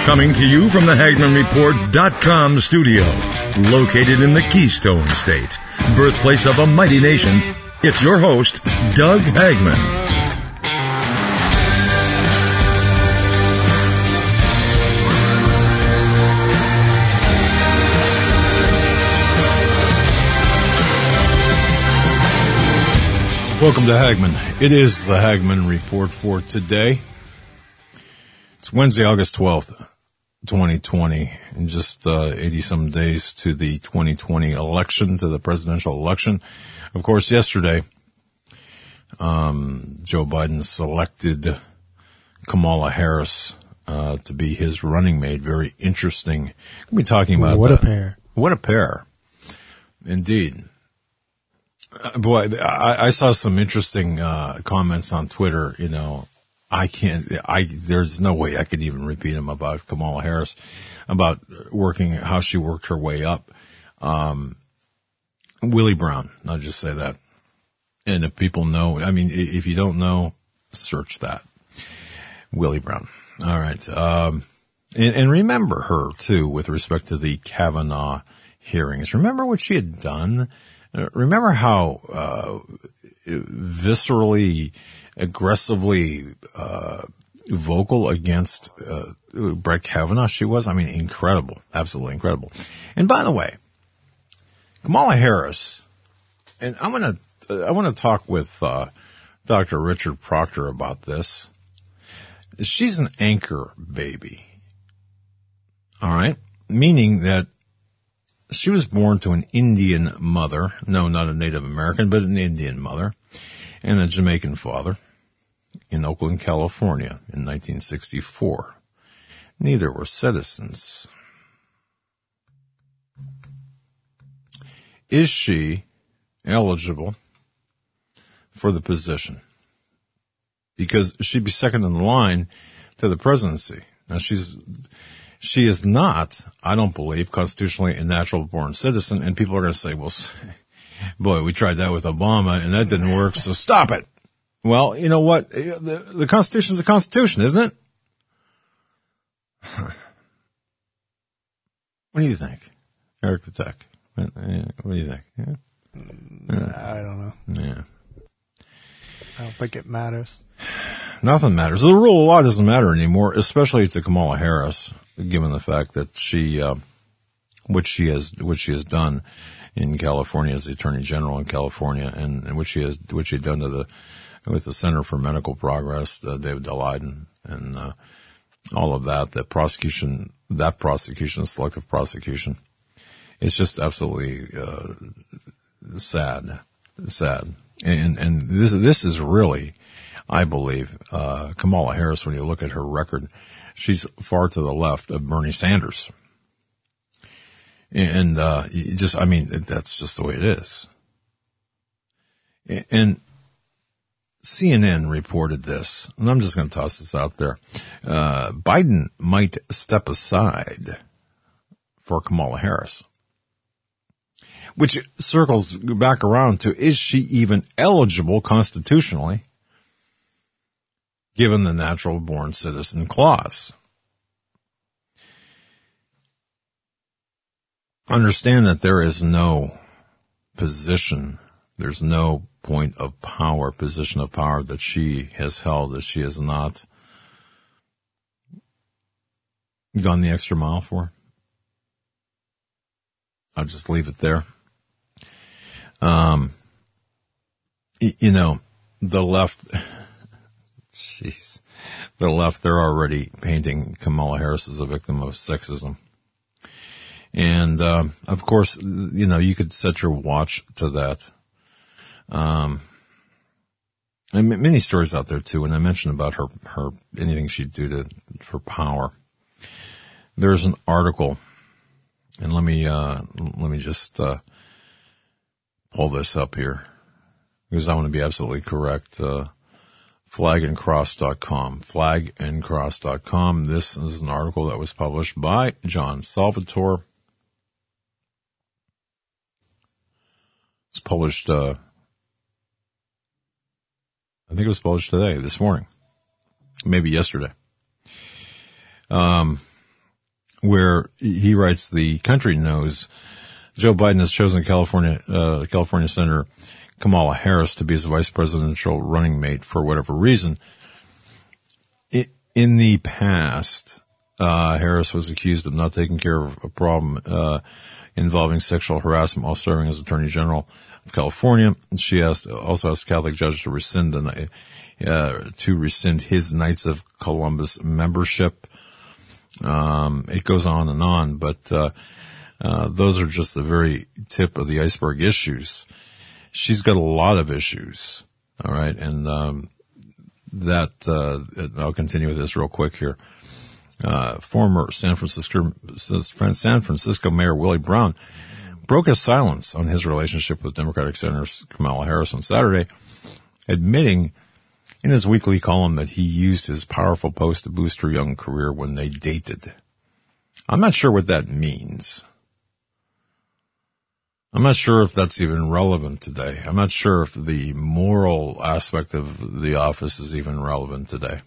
Coming to you from the HagmannReport.com studio, located in the Keystone State, birthplace of a mighty nation, it's your host, Doug Hagmann. Welcome to Hagmann. It is the Hagmann Report for today. It's Wednesday, August 12th. 2020, in just 80-some days to the 2020 election, to the presidential election. Of course, yesterday, Joe Biden selected Kamala Harris to be his running mate. Very interesting. We'll be talking about what a pair. What a pair. Indeed. Boy, I saw some interesting comments on Twitter, you know. There's no way I could even repeat them about Kamala Harris, about how she worked her way up. Willie Brown, I'll just say that. And if people know, I mean, if you don't know, search that. Willie Brown. All right. And remember her too, with respect to the Kavanaugh hearings. Remember what she had done? Remember how, viscerally, aggressively vocal against Brett Kavanaugh she was. I mean, incredible, absolutely incredible. And by the way, Kamala Harris, and I want to talk with Dr. Richard Proctor about this. She's an anchor baby. All right, meaning that she was born to an Indian mother. No, not a Native American, but an Indian mother, and a Jamaican father, in Oakland, California in 1964. Neither were citizens. Is she eligible for the position? Because she'd be second in line to the presidency. Now she is not, I don't believe, constitutionally a natural born citizen, and people are going to say, well, boy, we tried that with Obama and that didn't work, so stop it. Well, you know what? The Constitution is the Constitution, isn't it? What do you think, Eric the Tech? What do you think? Yeah? I don't know. Yeah. I don't think it matters. Nothing matters. The rule of law doesn't matter anymore, especially to Kamala Harris, given the fact that she, what she has done in California as the Attorney General in California, and what she had done with the Center for Medical Progress, David Daleiden, and all of that, that prosecution, selective prosecution. It's just absolutely sad. And this is really, I believe, Kamala Harris, when you look at her record, she's far to the left of Bernie Sanders. And that's just the way it is. And CNN reported this, and I'm just going to toss this out there. Biden might step aside for Kamala Harris, which circles back around to, is she even eligible constitutionally, given the natural born citizen clause? Understand that there is no position, there's no point of power, position of power that she has held, that she has not gone the extra mile for. I'll just leave it there. You know, the left, they're already painting Kamala Harris as a victim of sexism. And, of course, you know, you could set your watch to that. And many stories out there too. And I mentioned about her, anything she'd do for power. There's an article, and let me just, pull this up here, because I want to be absolutely correct. Flagandcross.com. Flagandcross.com. This is an article that was published by John Salvatore. It's published, I think it was published this morning, maybe yesterday. where he writes, the country knows Joe Biden has chosen California Senator Kamala Harris to be his vice presidential running mate for whatever reason. In the past, Harris was accused of not taking care of a problem involving sexual harassment while serving as Attorney General of California. She also asked a Catholic judge to rescind his Knights of Columbus membership. It goes on, but those are just the very tip of the iceberg issues. She's got a lot of issues. All right. And, I'll continue with this real quick here. Former San Francisco Mayor Willie Brown broke his silence on his relationship with Democratic Senator Kamala Harris on Saturday, admitting in his weekly column that he used his powerful post to boost her young career when they dated. I'm not sure what that means. I'm not sure if that's even relevant today. I'm not sure if the moral aspect of the office is even relevant today.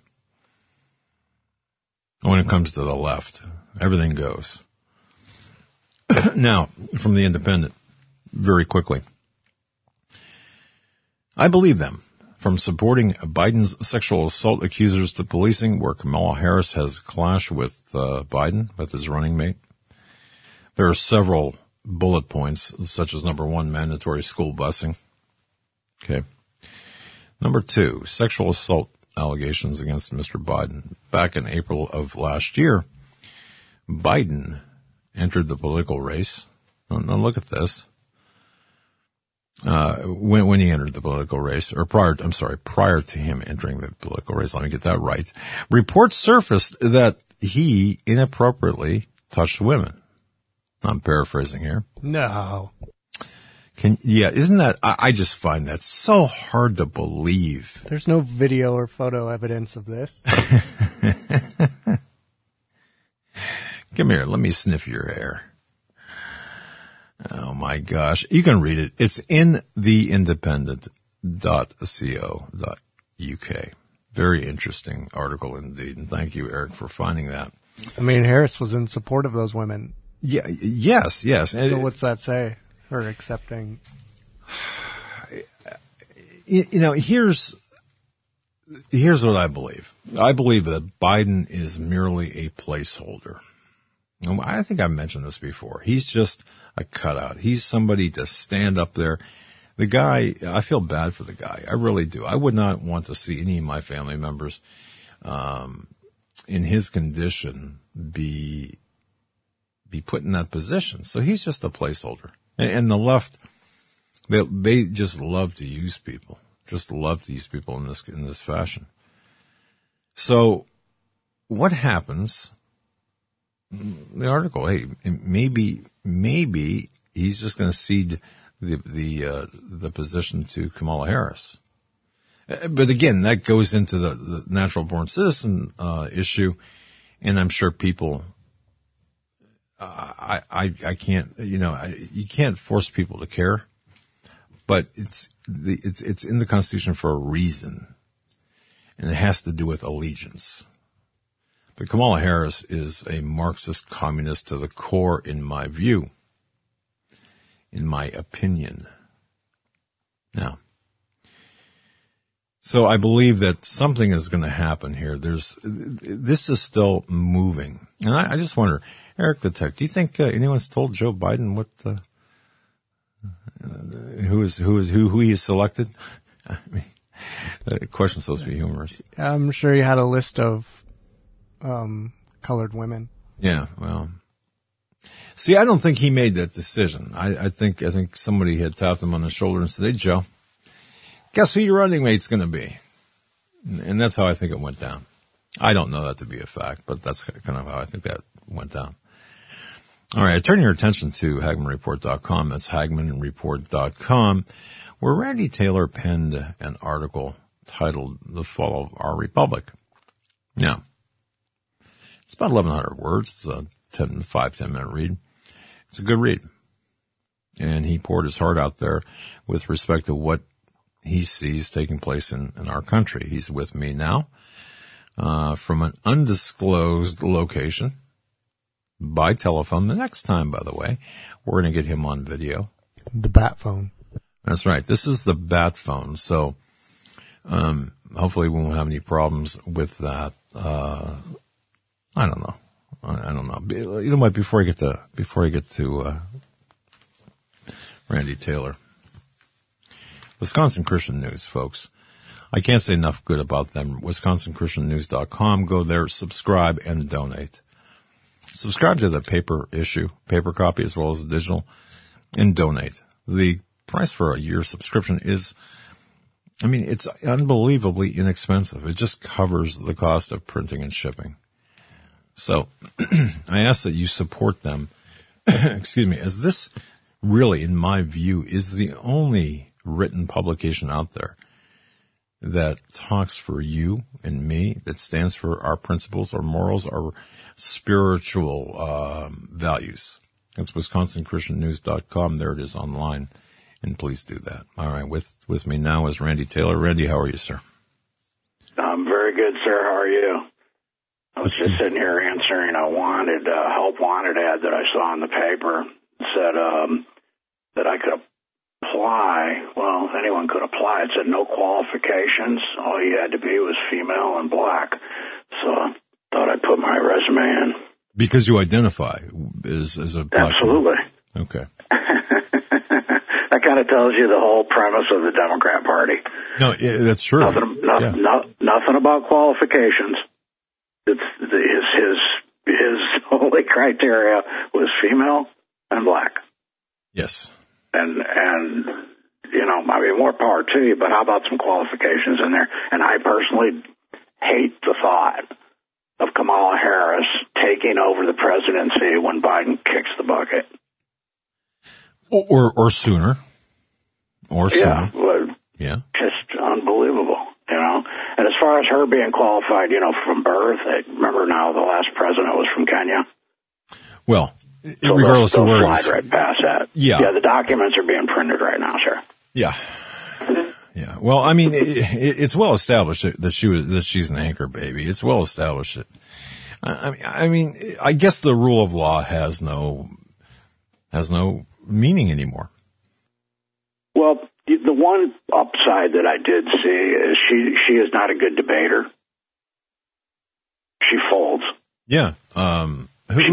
When it comes to the left, everything goes. Now, from the Independent, very quickly. I believe them. From supporting Biden's sexual assault accusers to policing, where Kamala Harris has clashed with Biden, with his running mate. There are several bullet points, such as number 1, mandatory school busing. Okay. Number 2, sexual assault allegations against Mr. Biden. Back in April of last year, Biden entered the political race. Now look at this. When he entered the political race, or prior to him entering the political race, let me get that right. Reports surfaced that he inappropriately touched women. I'm paraphrasing here. No. Isn't that, I just find that so hard to believe. There's no video or photo evidence of this. Come here, let me sniff your hair. Oh my gosh. You can read it. It's in theindependent.co.uk. Very interesting article indeed. And thank you, Eric, for finding that. I mean, Harris was in support of those women. Yeah, yes. So what's that say? Her accepting? Here's what I believe. I believe that Biden is merely a placeholder. I think I've mentioned this before. He's just a cutout. He's somebody to stand up there. The guy, I feel bad for the guy. I really do. I would not want to see any of my family members, in his condition be put in that position. So he's just a placeholder. And the left, they just love to use people. Just love to use people in this fashion. So what happens? The article, hey, maybe he's just going to cede the position to Kamala Harris. But again, that goes into the natural born citizen issue, and I'm sure people. I can't, you can't force people to care, but it's in the Constitution for a reason, and it has to do with allegiance. But Kamala Harris is a Marxist communist to the core, in my view, in my opinion. Now, so I believe that something is going to happen here. This is still moving, and I just wonder, Eric the Tech, do you think anyone's told Joe Biden what who he has selected? I mean, the question's supposed to be humorous. I'm sure he had a list of colored women. Yeah, well, see, I don't think he made that decision. I think somebody had tapped him on the shoulder and said, "Hey, Joe, guess who your running mate's going to be?" And that's how I think it went down. I don't know that to be a fact, but that's kind of how I think that went down. All right, turn your attention to HagmannReport.com. That's HagmannReport.com, where Randy Taylor penned an article titled "The Fall of Our Republic." Now, it's about 1,100 words. It's a 10-minute read. It's a good read. And he poured his heart out there with respect to what he sees taking place in our country. He's with me now from an undisclosed location. by telephone the next time, by the way. We're going to get him on video. The bat phone. That's right. This is the bat phone. So, hopefully we won't have any problems with that. I don't know. I don't know. You know what? Before I get to Randy Taylor, Wisconsin Christian News, folks. I can't say enough good about them. WisconsinChristianNews.com. Go there, subscribe, and donate. Subscribe to the paper copy as well as the digital, and donate. The price for a year subscription is, it's unbelievably inexpensive. It just covers the cost of printing and shipping. So I ask that you support them, excuse me, as this really, in my view, is the only written publication out there that talks for you and me, that stands for our principles, our morals, our spiritual values. That's WisconsinChristianNews.com. There it is online. And please do that. All right. With me now is Randy Taylor. Randy, how are you, sir? I'm very good, sir. How are you? I was just sitting here answering a help wanted ad that I saw in the paper. It said that I could apply. Well, anyone could apply. It said no qualifications. All you had to be was female and black. So I thought I'd put my resume in. Because you identify as a black Absolutely. woman. Okay. That kind of tells you the whole premise of the Democrat Party. No, that's true. Nothing about qualifications. It's his only criteria was female and black. Yes. And more power to you, but how about some qualifications in there? And I personally hate the thought of Kamala Harris taking over the presidency when Biden kicks the bucket. Or sooner. Yeah. Yeah. Just unbelievable, And as far as her being qualified, from birth, remember now the last president was from Kenya. Well, so regardless of where slide right past that. Yeah. The documents are being printed right now, sir. Yeah. Yeah. Well, it's well established that she's an anchor baby. It's well established that. I guess the rule of law has no meaning anymore. Well, the one upside that I did see is she is not a good debater. She folds. Yeah. She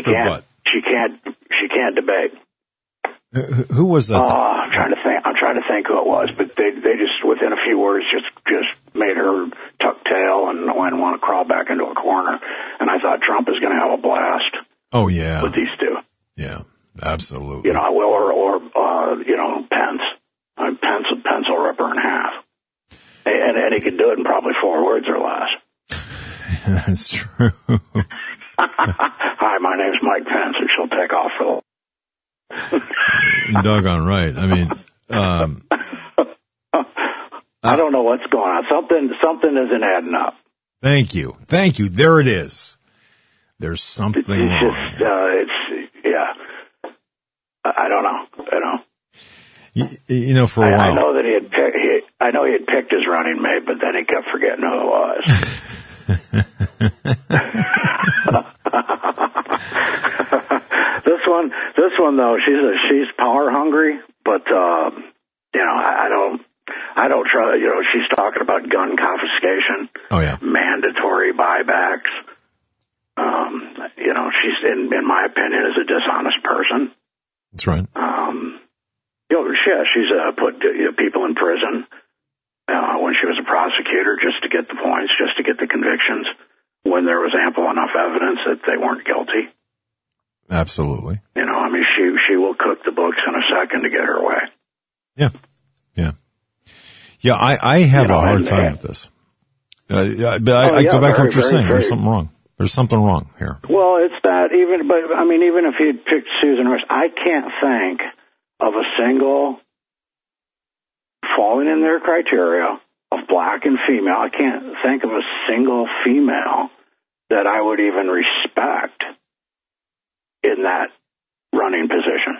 can't debate. Who was that? I'm trying to think who it was, but they just within a few words just made her tuck tail and want to crawl back into a corner. And I thought Trump is going to have a blast. Oh yeah, with these two. Yeah, absolutely. Or Pence. Pence will rip her in half, and he can do it in probably 4 words or less. That's true. Hi, my name's Mike Pence, and she'll take off for You're doggone right. I don't know what's going on. Something isn't adding up. Thank you. There it is. There's something wrong. I don't know. For a while. I know that he had picked his running mate, but then he kept forgetting who it was. This one though, she's power hungry, but I don't try. She's talking about gun confiscation. Oh yeah, mandatory buybacks. She's in my opinion is a dishonest person. That's right. She's put people in prison when she was a prosecutor just to get the points, just to get the convictions, when there was ample enough evidence that they weren't guilty. Absolutely. She will cook the books in a second to get her way. Yeah. I have a hard time with this. But I go back to what you're saying. There's something wrong. There's something wrong here. Well, it's that even if he had picked Susan Rice, I can't think of a single falling in their criteria of black and female. I can't think of a single female that I would even respect in that running position.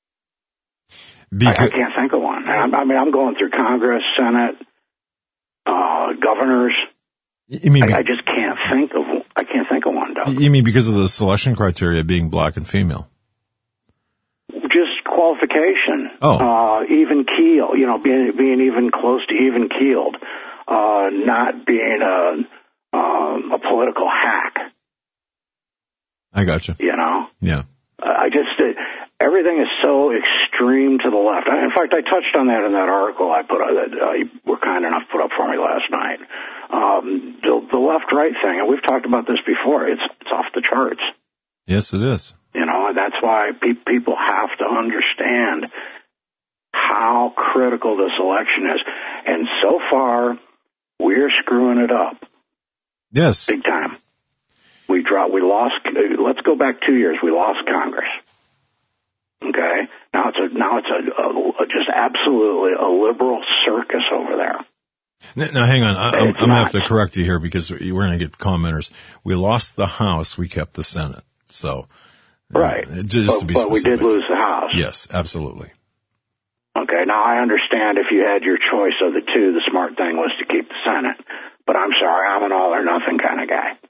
I can't think of one. I'm going through Congress, Senate, governors. You mean I just can't think of one. conduct. You mean because of the selection criteria being black and female? Just qualification. Oh. Even keel, being even close to even keeled. Not being a political hack. I got you. Yeah. Everything is so extreme to the left. In fact, I touched on that in that article I put that you were kind enough to put up for me last night. The left-right thing, and we've talked about this before, it's off the charts. Yes, it is. And that's why people have to understand how critical this election is. And so far, we're screwing it up. Yes. Big time. We lost, let's go back 2 years, we lost Congress. Okay? Now it's a just absolutely a liberal circus over there. Now hang on. I'm going to have to correct you here because we're going to get commenters. We lost the House. We kept the Senate. So, right. Just to be specific. But we did lose the House. Yes, absolutely. Okay. Now I understand if you had your choice of the two, the smart thing was to keep the Senate. But I'm sorry, I'm an all or nothing kind of guy.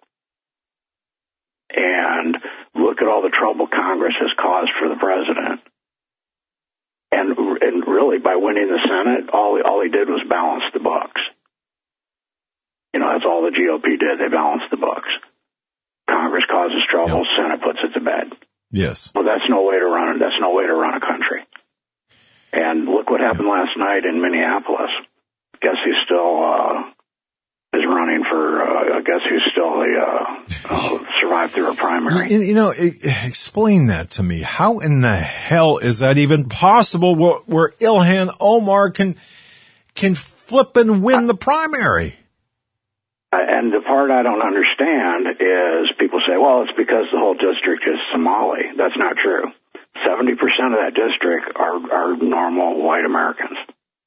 And look at all the trouble Congress has caused for the president. And really, by winning the Senate, all he did was balance the books. That's all the GOP did. They balanced the books. Congress causes trouble. Yep. Senate puts it to bed. Yes. Well, that's no way to run it. That's no way to run a country. And look what happened last night in Minneapolis. Guess who still is running for? I guess who still survived through a primary. Explain that to me. How in the hell is that even possible? Where Ilhan Omar can flip and win the primary? And the part I don't understand is people say, well, it's because the whole district is Somali. That's not true. 70% of that district are normal white Americans.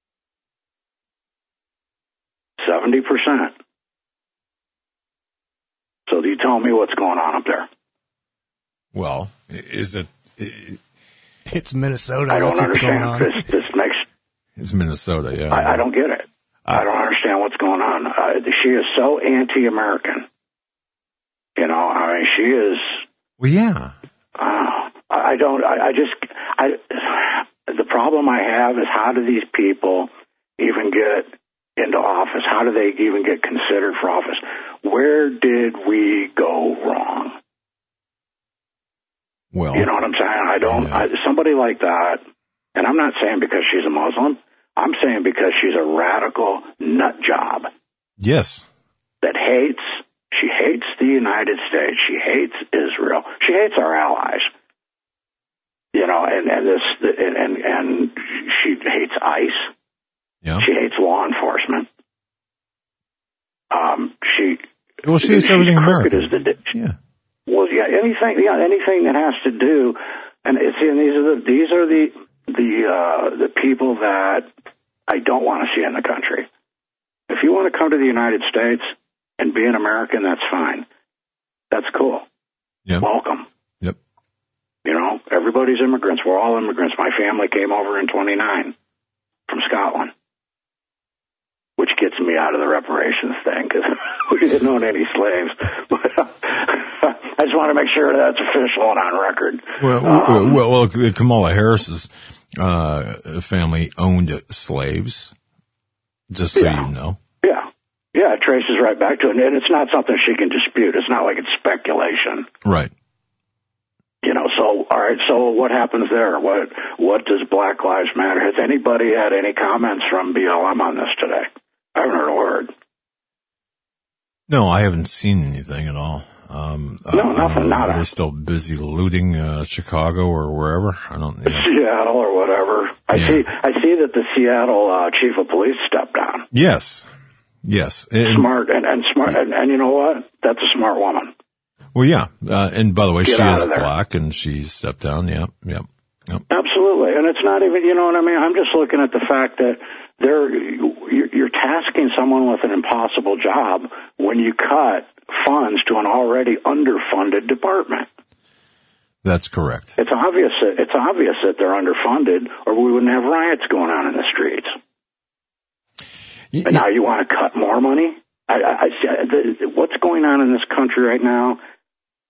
70%. So you tell me what's going on up there. Well, is it? It's Minnesota. I don't understand. This makes. It's Minnesota, yeah. I don't get it. I don't understand what's going on. She is so anti-American. She is. Well, yeah. The problem I have is how do these people even get into office? How do they even get considered for office? Where did we go wrong? Well, you know what I'm saying? Somebody like that, and I'm not saying because she's a Muslim. I'm saying because she's a radical nut job. Yes. She hates the United States. She hates Israel. She hates our allies. And she hates ICE. Yeah. She hates law enforcement. She hates everything American. Yeah. Well, yeah, anything that has to do, and these are the people that I don't want to see in the country. If you want to come to the United States and be an American, that's fine. That's cool. Yep. Welcome. Yep. Everybody's immigrants. We're all immigrants. My family came over in 29 from Scotland, which gets me out of the reparations thing because we didn't own any slaves. But I just want to make sure that's official and on record. Well, Kamala Harris's family owned slaves, just so you know. Yeah, it traces right back to it, and it's not something she can dispute. It's not like it's speculation. Right. So, all right, so what happens there? What does Black Lives Matter? Has anybody had any comments from BLM on this today? I haven't heard a word. No, I haven't seen anything at all. Nothing. Nada. Are they still busy looting Chicago or wherever? Seattle or whatever. I see that the Seattle chief of police stepped down. Yes. Smart and you know what? That's a smart woman. Well, yeah. And by the way, she is black and she stepped down. Yep. Absolutely. And it's not even, you know what I mean? I'm just looking at the fact that you're tasking someone with an impossible job when you cut funds to an already underfunded department. That's correct. It's obvious that they're underfunded, or we wouldn't have riots going on in the streets. And now you want to cut more money? What's going on in this country right now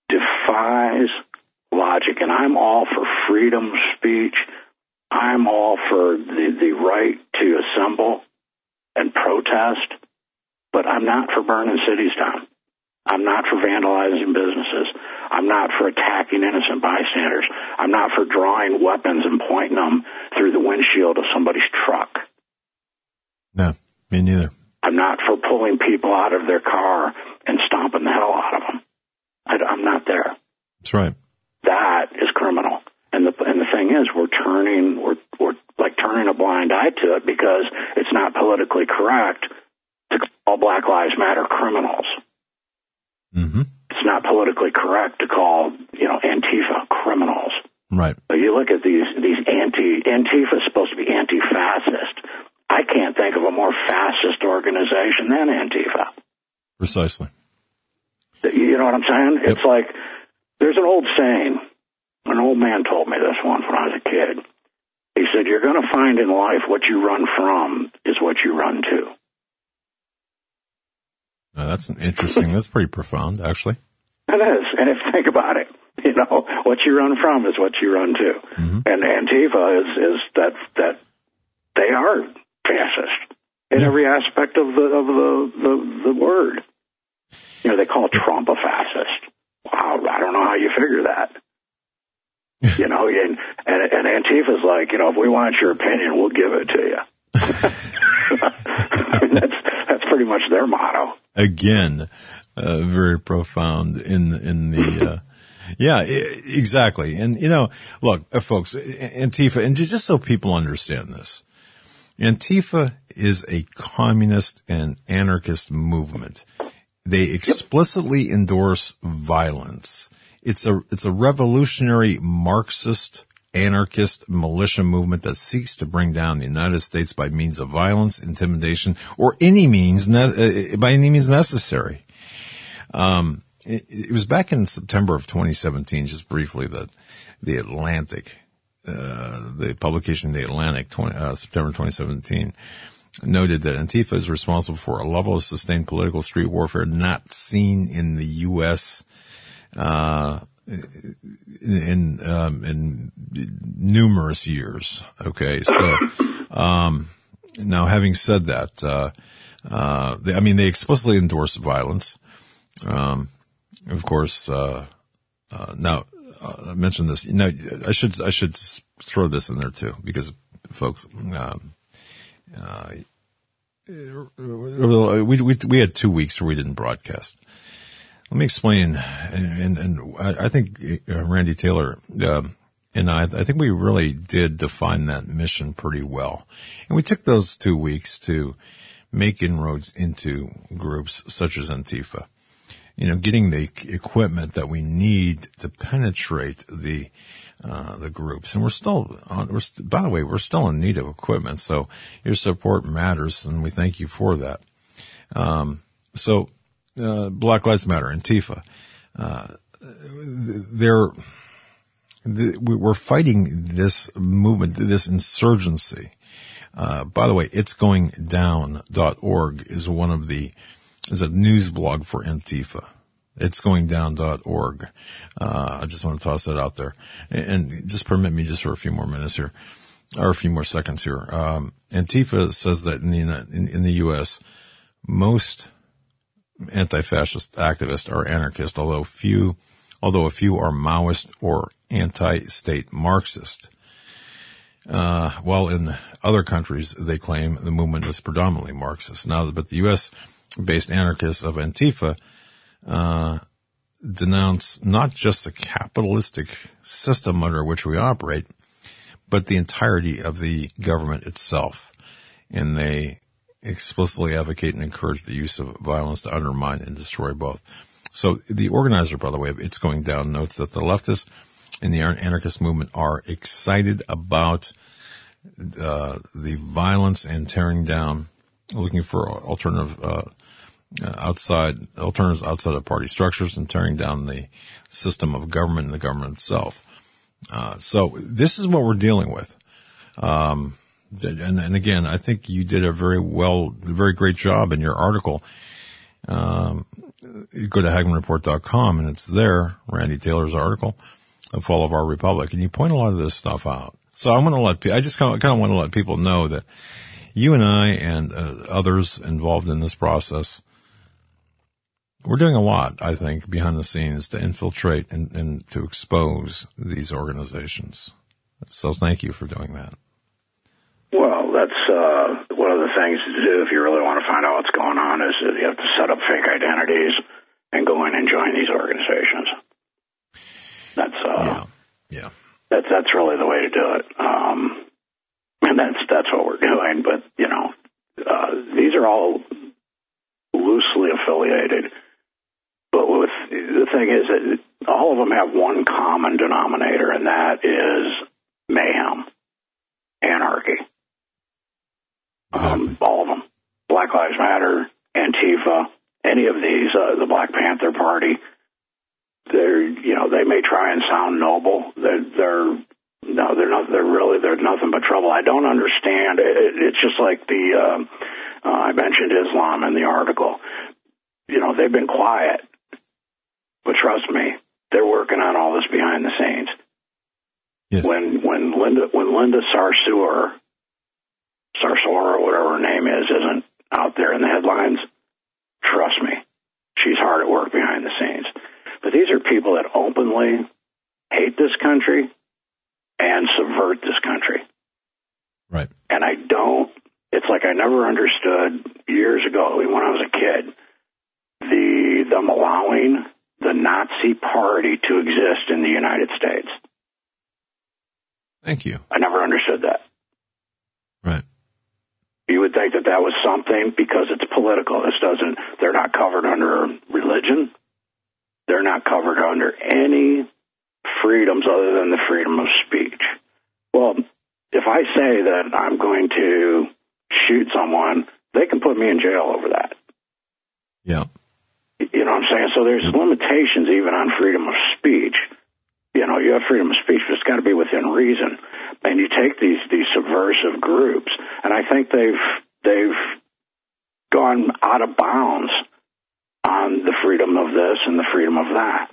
defies logic. And I'm all for freedom of speech. I'm all for the right to assemble and protest, but I'm not for burning cities down. I'm not for vandalizing businesses. I'm not for attacking innocent bystanders. I'm not for drawing weapons and pointing them through the windshield of somebody's truck. No, me neither. I'm not for pulling people out of their car and stomping the hell out of them. I'm not there. That's right. That is criminal. And the thing is, we're like turning a blind eye to it because it's not politically correct to call Black Lives Matter criminals. Mm-hmm. It's not politically correct to call, Antifa criminals. Right. But you look at these Antifa is supposed to be anti-fascist. I can't think of a more fascist organization than Antifa. Precisely. You know what I'm saying? Yep. It's like, there's an old saying. An old man told me this once when I was a kid. He said, you're going to find in life what you run from is what you run to. That's interesting. That's pretty profound, actually. It is. And think about it. What you run from is what you run to. Mm-hmm. And Antifa is that they are fascist in every aspect of the word. They call Trump a fascist. Wow, I don't know how you figure that. And Antifa's like, if we want your opinion, we'll give it to you. That's pretty much their motto. Again, very profound in the, exactly. And, look, folks, Antifa, and just so people understand this, Antifa is a communist and anarchist movement. They explicitly endorse violence. It's a revolutionary Marxist anarchist militia movement that seeks to bring down the United States by means of violence, intimidation, or by any means necessary. It was back in September of 2017, just briefly, that the Atlantic, the publication The Atlantic, September 2017, noted that Antifa is responsible for a level of sustained political street warfare not seen in the U.S. In numerous years. Okay, so now having said that, they explicitly endorse violence. Of course, now I mentioned this. I should throw this in there too, because folks, we had 2 weeks where we didn't broadcast. Let me explain, and I think Randy Taylor and I think we really did define that mission pretty well. And we took those 2 weeks to make inroads into groups such as Antifa. Getting the equipment that we need to penetrate the groups. And we're still in need of equipment. So your support matters, and we thank you for that. Black Lives Matter, Antifa, we're fighting this movement, this insurgency. By the way, itsgoingdown.org is is a news blog for Antifa. Itsgoingdown.org. I just want to toss that out there. And just permit me just for a few more minutes here, or a few more seconds here. Antifa says that in the U.S., most anti-fascist activists are anarchists, although a few are Maoist or anti-state Marxist. While in other countries, they claim the movement is predominantly Marxist. But the U.S.-based anarchists of Antifa denounce not just the capitalistic system under which we operate, but the entirety of the government itself. And they explicitly advocate and encourage the use of violence to undermine and destroy both. So the organizer, by the way, of It's Going Down, notes that the leftists in the anarchist movement are excited about the violence and tearing down, looking for alternatives outside of party structures and tearing down the system of government and the government itself. So this is what we're dealing with. And again, I think you did a very great job in your article, you go to HagmannReport.com and it's there, Randy Taylor's article, The Fall of Our Republic, and you point a lot of this stuff out. So I'm going to I just kind of want to let people know that you and I and others involved in this process, we're doing a lot, I think, behind the scenes to infiltrate and to expose these organizations. So thank you for doing that. Well, that's one of the things to do if you really want to find out what's going on is that you have to set up fake identities and go in and join these organizations. That's really the way to do it. And that's what we're doing. But, these are all loosely affiliated. But the thing is that all of them have one common denominator, and that is mayhem, anarchy. Exactly. All of them. Black Lives Matter, Antifa, any of these, the Black Panther Party, they may try and sound noble. They're nothing but trouble. I don't understand. It's just like I mentioned Islam in the article. They've been quiet, but trust me, they're working on all this behind the scenes. Yes. When Linda Sarsour, or whatever her name is, isn't out there in the headlines, trust me, she's hard at work behind the scenes. But these are people that openly hate this country and subvert this country. Right. And it's like I never understood years ago when I was a kid, them allowing the Nazi Party to exist in the United States. Thank you. I never understood that. Right. You would think that was something because it's political. They're not covered under religion. They're not covered under any freedoms other than the freedom of speech. Well, if I say that I'm going to shoot someone, they can put me in jail over that. Yeah. You know what I'm saying? So there's limitations even on freedom of speech. You have freedom of speech, but it's got to be within reason. And you take these subversive groups, and I think they've gone out of bounds on the freedom of this and the freedom of that.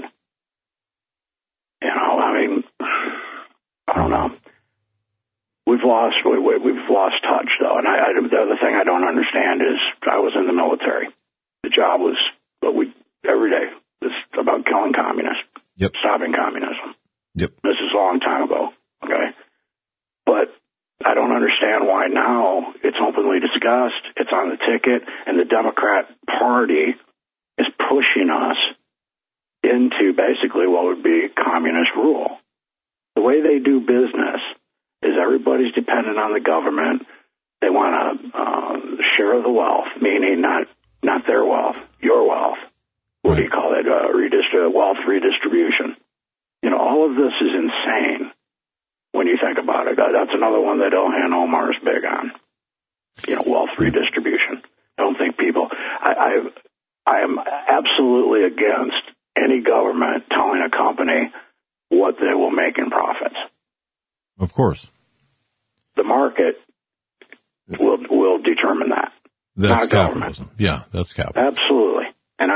I don't know. We've lost touch, though. And the other thing I don't understand is I was in the military. The job was every day. It's about killing communists. Yep. Stopping communism. Yep. This is a long time ago. Okay. But I don't understand why now it's openly discussed. It's on the ticket, and the Democrat Party is pushing us into basically what would be communist rule. The way they do business is everybody's dependent on the government. They want a share of the wealth, meaning not their wealth, your wealth. What do you call it? Wealth redistribution. All of this is insane when you think about it. That's another one that Ilhan Omar is big on. Wealth redistribution. I don't think people. I am absolutely against any government telling a company what they will make in profits. Of course. The market will determine that. That's capitalism. Yeah, that's capitalism. Absolutely. And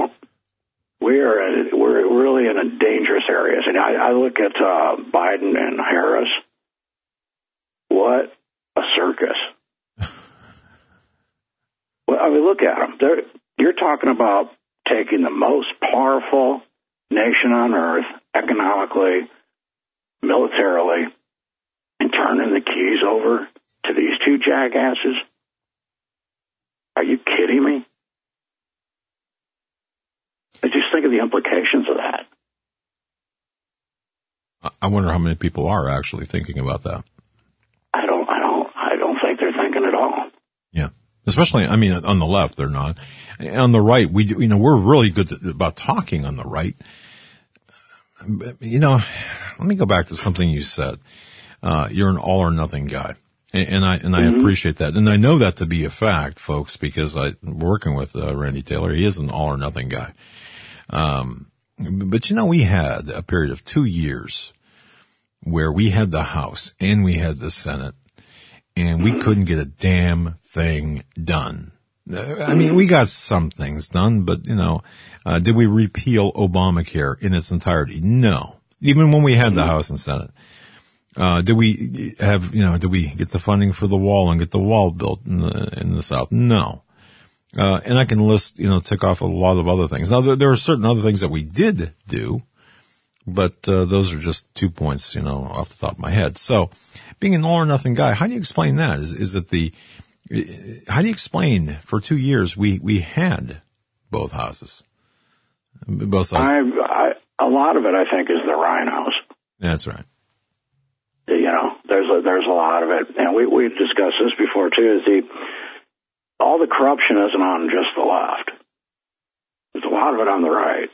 we're really in a dangerous area. And I look at Biden and Harris. What a circus. Well, look at them. You're talking about taking the most powerful nation on earth, economically, militarily, and turning the keys over to these two jackasses. Are you kidding me? I just think of the implications of that. I wonder how many people are actually thinking about that. I don't think they're thinking at all. Yeah. Especially, on the left, they're not. On the right, we're really good about talking on the right. Let me go back to something you said. You're an all or nothing guy. And I appreciate that. And I know that to be a fact, folks, because I'm working with Randy Taylor. He is an all or nothing guy. But we had a period of 2 years where we had the House and we had the Senate, and we couldn't get a damn thing done. I mean, we got some things done, but, did we repeal Obamacare in its entirety? No. Even when we had the House and Senate. Did we get the funding for the wall and get the wall built in the South? No. And I can list, tick off a lot of other things. Now, there are certain other things that we did do, but, those are just 2 points, off the top of my head. So, being an all or nothing guy, how do you explain that? How do you explain for 2 years we had both houses? Both sides? A lot of it, I think, is the rhinos. That's right. There's a lot of it, and we've discussed this before too. All the corruption isn't on just the left. There's a lot of it on the right.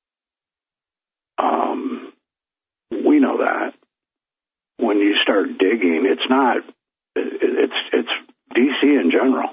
We know that. When you start digging, it's not. It's DC in general.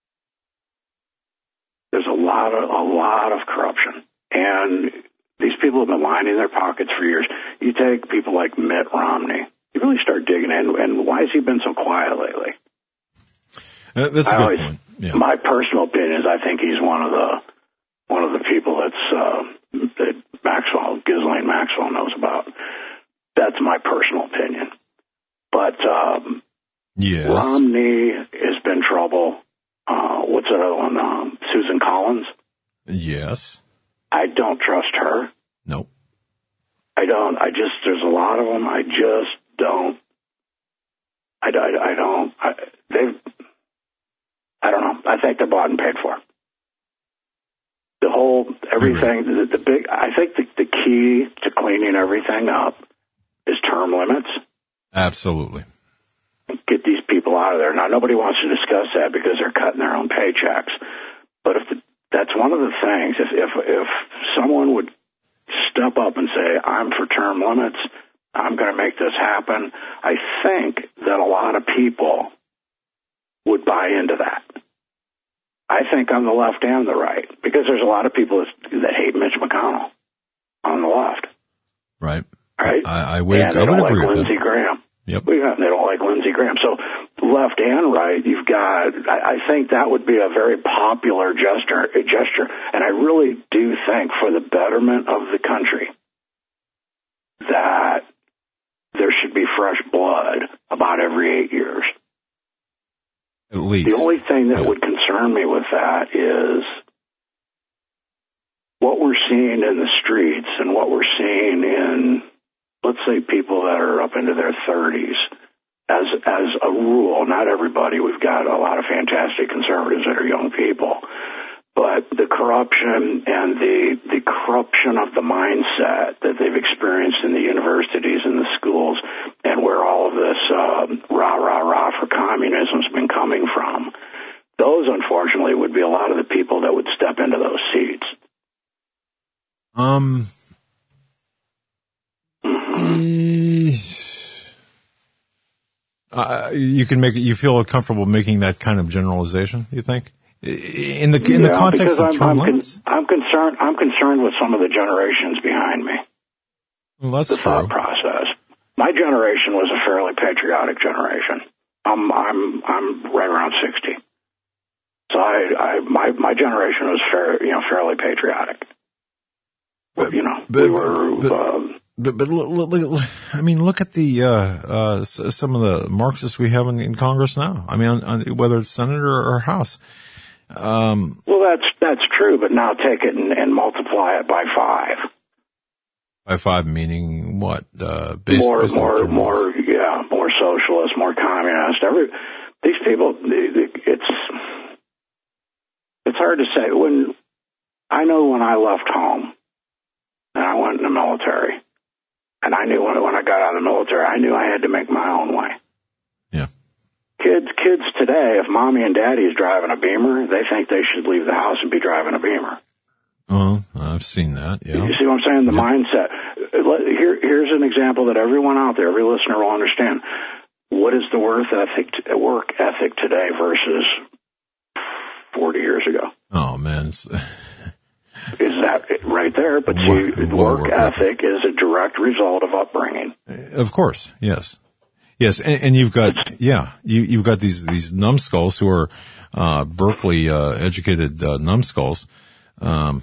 There's a lot of corruption, and these people have been lining their pockets for years. You take people like Mitt Romney. You really start digging in, and why has he been so quiet lately? That's a good point. Yeah. My personal opinion is I think he's one of the people that Ghislaine Maxwell knows about. That's my personal opinion. But yes. Romney has been trouble. What's that other one? Susan Collins? Yes. I don't trust her. Nope. There's a lot of them. I just don't. I don't know. I think they're bought and paid for. Everything, I think the key to cleaning everything up is term limits. Absolutely. Get these people out of there. Now, nobody wants to discuss that because they're cutting their own paychecks. But that's one of the things. If someone would step up and say, I'm for term limits, I'm going to make this happen, I think that a lot of people would buy into that. I think on the left and the right, because there's a lot of people that hate Mitch McConnell on the left. Right. Right. I would agree like with Lindsey that. Graham. Yep. They don't like Lindsey Graham. So left and right, you've got. I think that would be a very popular gesture, and I really do think for the betterment of the country that there should be fresh blood about every 8 years. At least. The only thing that would concern me with that is what we're seeing in the streets and what we're seeing in, let's say, people that are up into their 30s. As a rule, not everybody. We've got a lot of fantastic conservatives that are young people. But the corruption and the corruption of the mindset that they've experienced in the universities and the schools, and where all of this rah for communism has been coming from, those, unfortunately, would be a lot of the people that would step into those seats. You feel comfortable making that kind of generalization, you think? In the context of term limits? I'm concerned with some of the generations behind me. Well, that's the thought process. My generation was a fairly patriotic generation. I'm right around 60. So my generation was fairly patriotic. But look at the some of the Marxists we have in Congress now. I mean, whether it's Senate or House. Well, that's true, but now take it and multiply it by 5. By 5 meaning what? More socialist, more communist. These people, it's hard to say. When I left home and I went in the military, and I knew when I got out of the military, I knew I had to make my own way. Yeah. Kids today, if mommy and daddy is driving a Beamer, they think they should leave the house and be driving a Beamer. Oh, I've seen that, yeah. You see what I'm saying? The mindset. Here's an example that everyone out there, every listener will understand. What is the work ethic today versus 40 years ago? Oh, man. Is that right there? But work ethic is a direct result of upbringing. Of course, yes. Yes, and you've got, you've got these numbskulls who are Berkeley educated numbskulls. Parenting.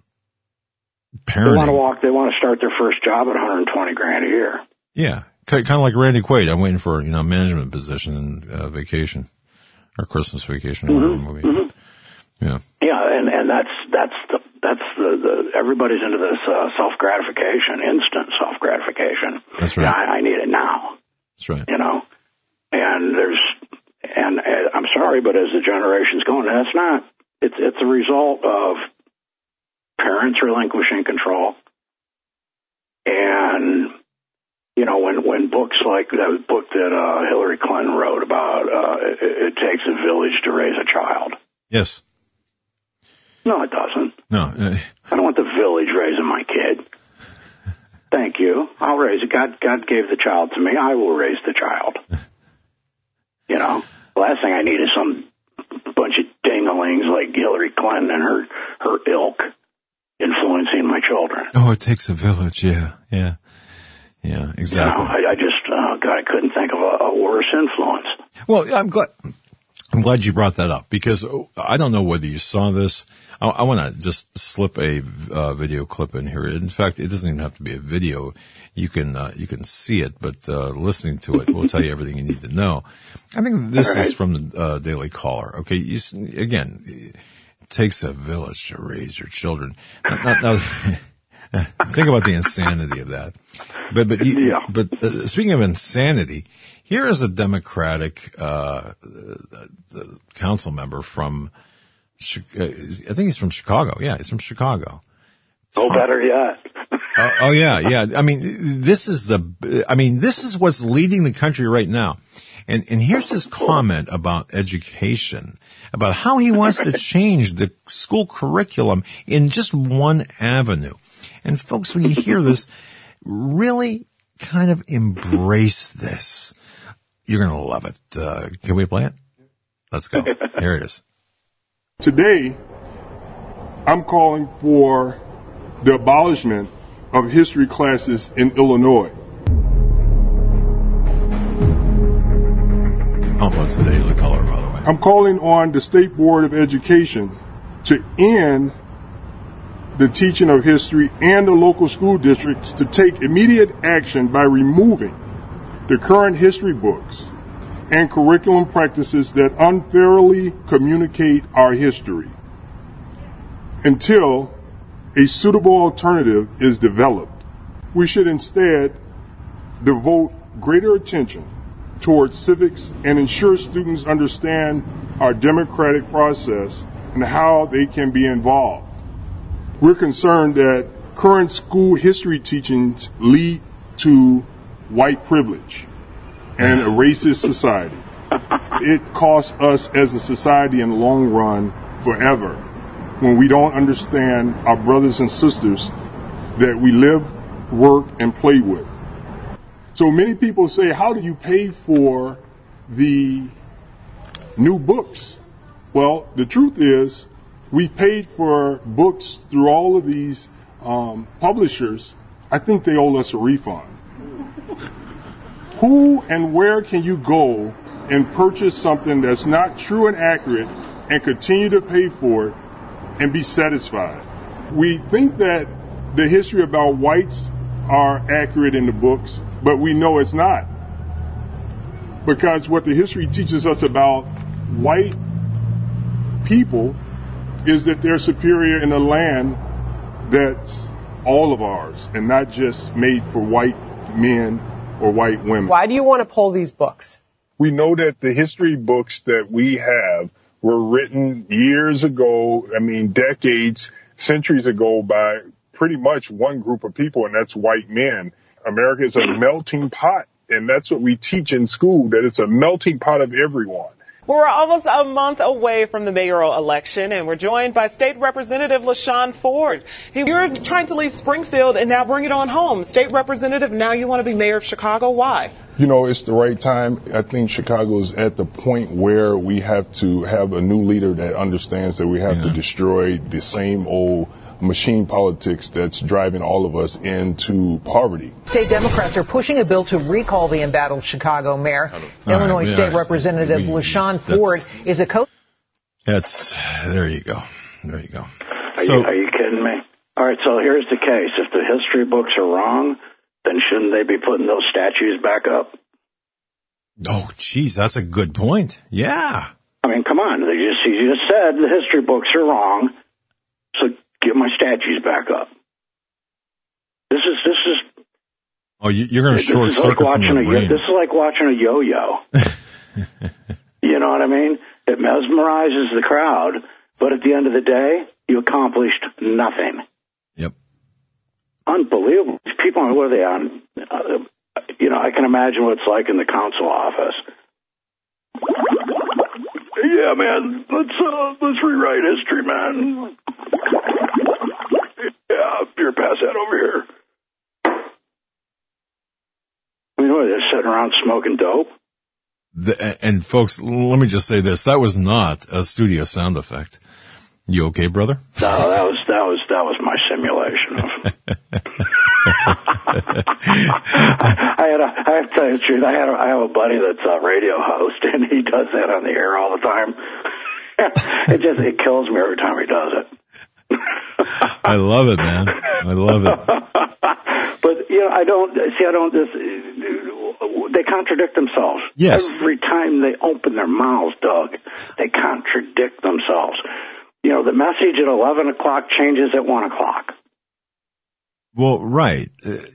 They want to start their first job at $120,000 a year. Yeah, kind of like Randy Quaid. I'm waiting for management position and vacation or Christmas vacation or whatever movie. Yeah, and that's the everybody's into this self gratification, instant self gratification. That's right. I need it now. That's right. And I'm sorry, but as the generation's going, that's not. It's a result of parents relinquishing control, and when books like that book that Hillary Clinton wrote about it takes a village to raise a child. Yes. No, it doesn't. No. I don't want the village raising my kid. Thank you. I'll raise it. God gave the child to me. I will raise the child. The last thing I need is some bunch of dingalings like Hillary Clinton and her ilk influencing my children. Oh, it takes a village. Yeah, exactly. I couldn't think of a worse influence. Well, I'm glad you brought that up because I don't know whether you saw this. I want to just slip a video clip in here. In fact, it doesn't even have to be a video. You can see it, but listening to it will tell you everything you need to know. I think this is from the Daily Caller. Okay, again, it takes a village to raise your children. Now think about the insanity of that. But speaking of insanity, here is a Democratic council member from, I think he's from Chicago. Yeah, he's from Chicago. Oh, better yet. Yeah. I mean, this is what's leading the country right now. And here's his comment about education, about how he wants to change the school curriculum in just one avenue. And folks, when you hear this, really kind of embrace this. You're going to love it. Can we play it? Let's go. Here it is. Today, I'm calling for the abolishment of history classes in Illinois. What's the Daily Caller, by the way? I'm calling on the State Board of Education to end the teaching of history and the local school districts to take immediate action by removing the current history books and curriculum practices that unfairly communicate our history until a suitable alternative is developed. We should instead devote greater attention towards civics and ensure students understand our democratic process and how they can be involved. We're concerned that current school history teachings lead to white privilege and a racist society. It costs us as a society in the long run forever when we don't understand our brothers and sisters that we live, work, and play with. So many people say, how do you pay for the new books? Well, the truth is, we paid for books through all of these publishers. I think they owe us a refund. Who and where can you go and purchase something that's not true and accurate and continue to pay for it and be satisfied? We think that the history about whites are accurate in the books, but we know it's not. Because what the history teaches us about white people is that they're superior in a land that's all of ours and not just made for white men or white women. Why do you want to pull these books? We know that the history books that we have were written years ago, decades, centuries ago by pretty much one group of people, and that's white men. America is a melting pot, and that's what we teach in school, that it's a melting pot of everyone. We're almost a month away from the mayoral election, and we're joined by State Representative LaShawn Ford. You're trying to leave Springfield and now bring it on home. State Representative, now you want to be mayor of Chicago. Why? It's the right time. I think Chicago is at the point where we have to have a new leader that understands that we have to destroy the same old machine politics that's driving all of us into poverty. State Democrats are pushing a bill to recall the embattled Chicago mayor. Illinois State Representative LaShawn Ford is a co- There you go. There you go. Are you kidding me? All right, so here's the case. If the history books are wrong, then shouldn't they be putting those statues back up? Oh, geez, that's a good point. Yeah. I mean, come on. You just said the history books are wrong, so get my statues back up. This is. Oh, you're going to short circuit some of the brain. This is like watching a yo-yo. You know what I mean? It mesmerizes the crowd, but at the end of the day, you accomplished nothing. Yep. Unbelievable. These people, what are they on? I can imagine what it's like in the council office. Yeah, man, let's rewrite history, man. Yeah, here, pass that over here. They're sitting around smoking dope. And folks, let me just say this: that was not a studio sound effect. You okay, brother? No, that was my simulation. I have to tell you the truth. I have a buddy that's a radio host, and he does that on the air all the time. It kills me every time he does it. I love it, man. I love it. But they contradict themselves. Yes. Every time they open their mouths, Doug, they contradict themselves. The message at 11 o'clock changes at 1 o'clock. Well, right.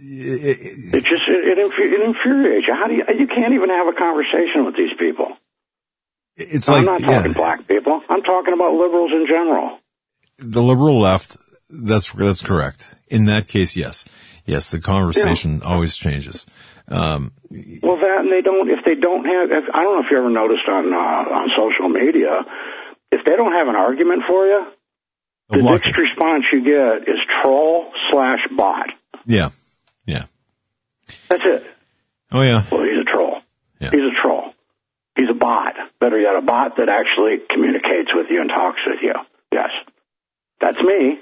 It infuriates you. You can't even have a conversation with these people. I'm not talking black people. I'm talking about liberals in general. The liberal left, that's correct. In that case, yes. Yes, the conversation always changes. Well, that, and if they don't have, I don't know if you ever noticed on social media, if they don't have an argument for you, the next response you get is troll/bot. Yeah. Yeah. That's it. Oh, yeah. Well, he's a troll. Yeah. He's a troll. He's a bot. Better yet, a bot that actually communicates with you and talks with you. Yes. That's me.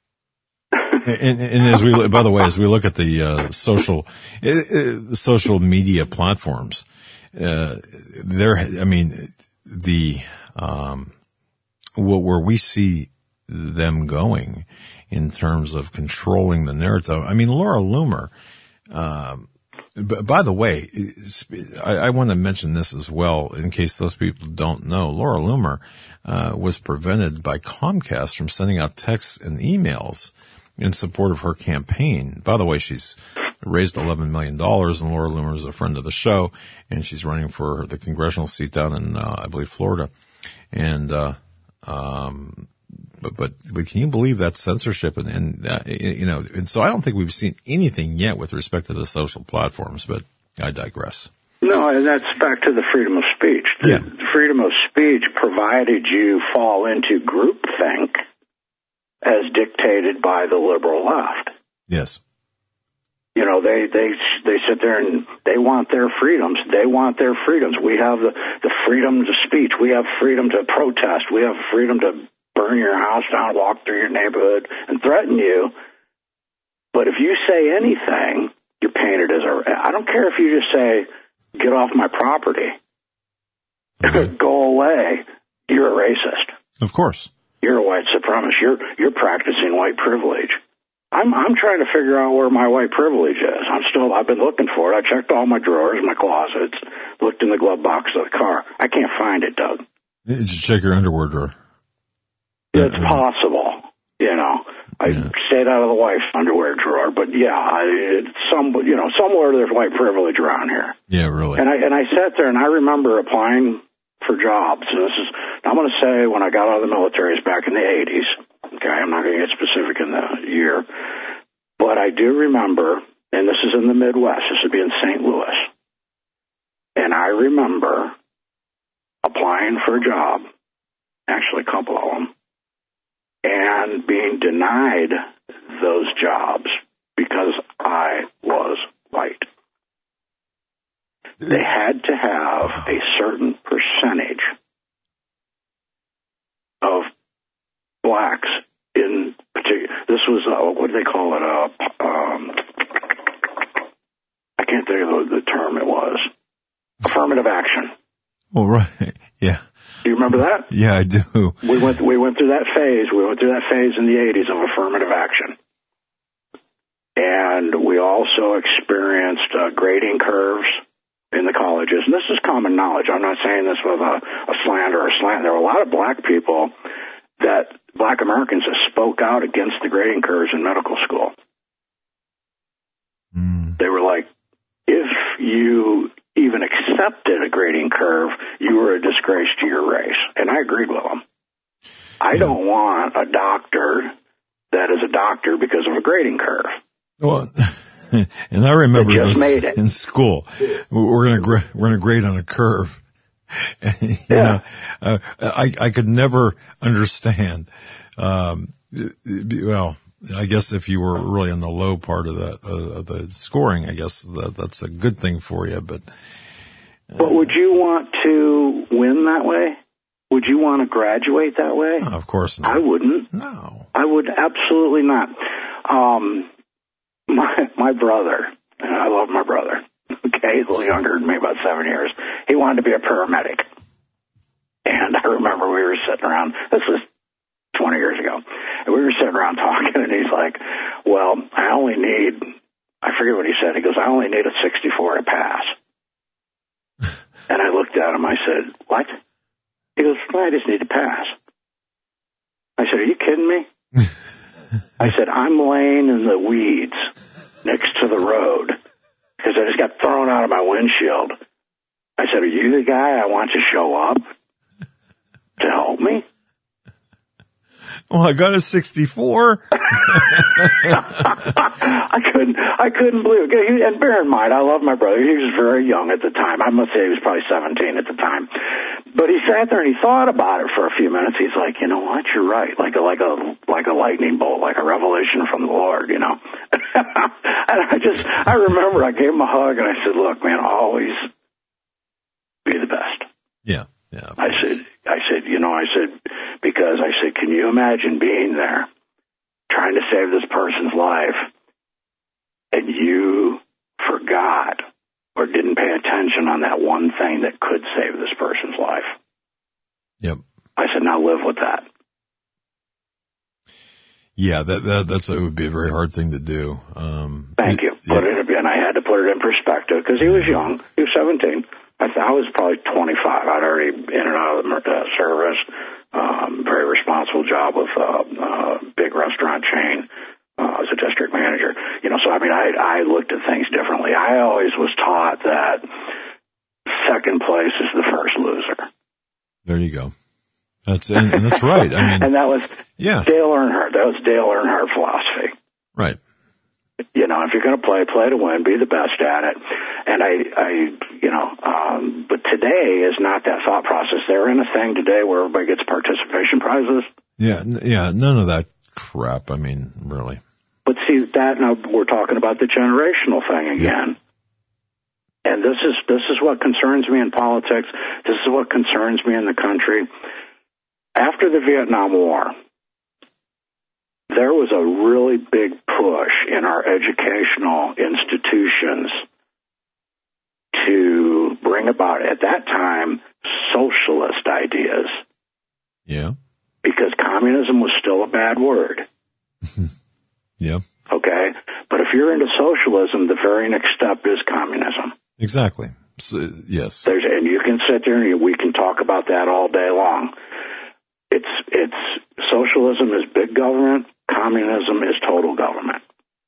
And as by the way, as we look at the social media platforms, where we see them going in terms of controlling the narrative. I mean, Laura Loomer. By the way, I want to mention this as well in case those people don't know. Laura Loomer was prevented by Comcast from sending out texts and emails in support of her campaign. By the way, she's raised $11 million, and Laura Loomer is a friend of the show, and she's running for the congressional seat down in, I believe, Florida. And, but can you believe that censorship? And so I don't think we've seen anything yet with respect to the social platforms, but I digress. No, and that's back to the freedom of speech. The freedom of speech, provided you fall into groupthink, as dictated by the liberal left. Yes. They sit there and they want their freedoms. They want their freedoms. We have the freedom to speech. We have freedom to protest. We have freedom to burn your house down, walk through your neighborhood, and threaten you. But if you say anything, you're painted as I don't care if you just say, get off my property. Okay. Go away. You're a racist. Of course. You're a white supremacist. You're practicing white privilege. I'm trying to figure out where my white privilege is. I've been looking for it. I checked all my drawers, my closets, looked in the glove box of the car. I can't find it, Doug. Did you check your underwear drawer? It's possible. I stayed out of the wife's underwear drawer, but it's somewhere there's white privilege around here. Yeah, really. And I sat there and I remember applying for jobs. And I'm going to say when I got out of the military, it's back in the 80s. Okay, I'm not going to get specific in the year, but I do remember, and this is in the Midwest. This would be in St. Louis, and I remember applying for a job, actually a couple of them, and being denied those jobs because I was white. They had to have a certain percentage of blacks in particular. This was, what do they call it? I can't think of the term it was. Affirmative action. Well, right. Yeah. Do you remember that? Yeah, I do. We went through that phase. We went through that phase in the 80s of affirmative action. And we also experienced grading curves in the colleges. And this is common knowledge. I'm not saying this with a slander or slant. There were a lot of black people black Americans that spoke out against the grading curves in medical school. They were like, if you even accepted a grading curve, you were a disgrace to your race. And I agreed with them. I don't want a doctor that is a doctor because of a grading curve. Well, and I remember this in school. We're gonna grade on a curve. Yeah. I could never understand. Well, I guess if you were really in the low part of the scoring, I guess that's a good thing for you. But would you want to win that way? Would you want to graduate that way? No, of course not. I wouldn't. No, I would absolutely not. My brother, and I love my brother. Okay, he's a little younger than me, about 7 years. He wanted to be a paramedic. And I remember we were sitting around, this was 20 years ago, and we were sitting around talking, and he's like, well, I forget what he said. He goes, I only need a 64 to pass. And I looked at him, I said, what? He goes, well, I just need to pass. I said, are you kidding me? I said, I'm laying in the weeds next to the road because I just got thrown out of my windshield. I said, are you the guy I want to show up to help me? Well, I got a 64. I couldn't believe it. And bear in mind, I love my brother. He was very young at the time. I must say he was probably 17 at the time. But he sat there and he thought about it for a few minutes. He's like, you know what? You're right. Like a lightning bolt, like a revelation from the Lord, you know. And I remember I gave him a hug and I said, look, man, always be the best. Yeah. I said, because I said, can you imagine being there trying to save this person's life and you forgot or didn't pay attention on that one thing that could save this person's life? Yep. I said, now live with that. Yeah, it would be a very hard thing to do. Thank you. And I had to put it in perspective because he was young. He was 17. I was probably 25. I'd already in and out of the service. Very responsible job with a big restaurant chain as a district manager. You know, so I mean, I looked at things differently. I always was taught that second place is the first loser. There you go. And that's right. I mean, and that was Dale Earnhardt. That was Dale Earnhardt philosophy. Right. You know, if you're going to play to win, be the best at it. And but today is not that thought process. They're in a thing today where everybody gets participation prizes. Yeah, none of that crap. I mean, really. But see, that now we're talking about the generational thing again. Yeah. And this is what concerns me in politics. This is what concerns me in the country. After the Vietnam War, there was a really big push in our educational institutions to bring about, at that time, socialist ideas. Yeah. Because communism was still a bad word. Yeah. Okay? But if you're into socialism, the very next step is communism. Exactly. So, yes. And you can sit there and we can talk about that all day long. It's socialism is big government. Communism is total government.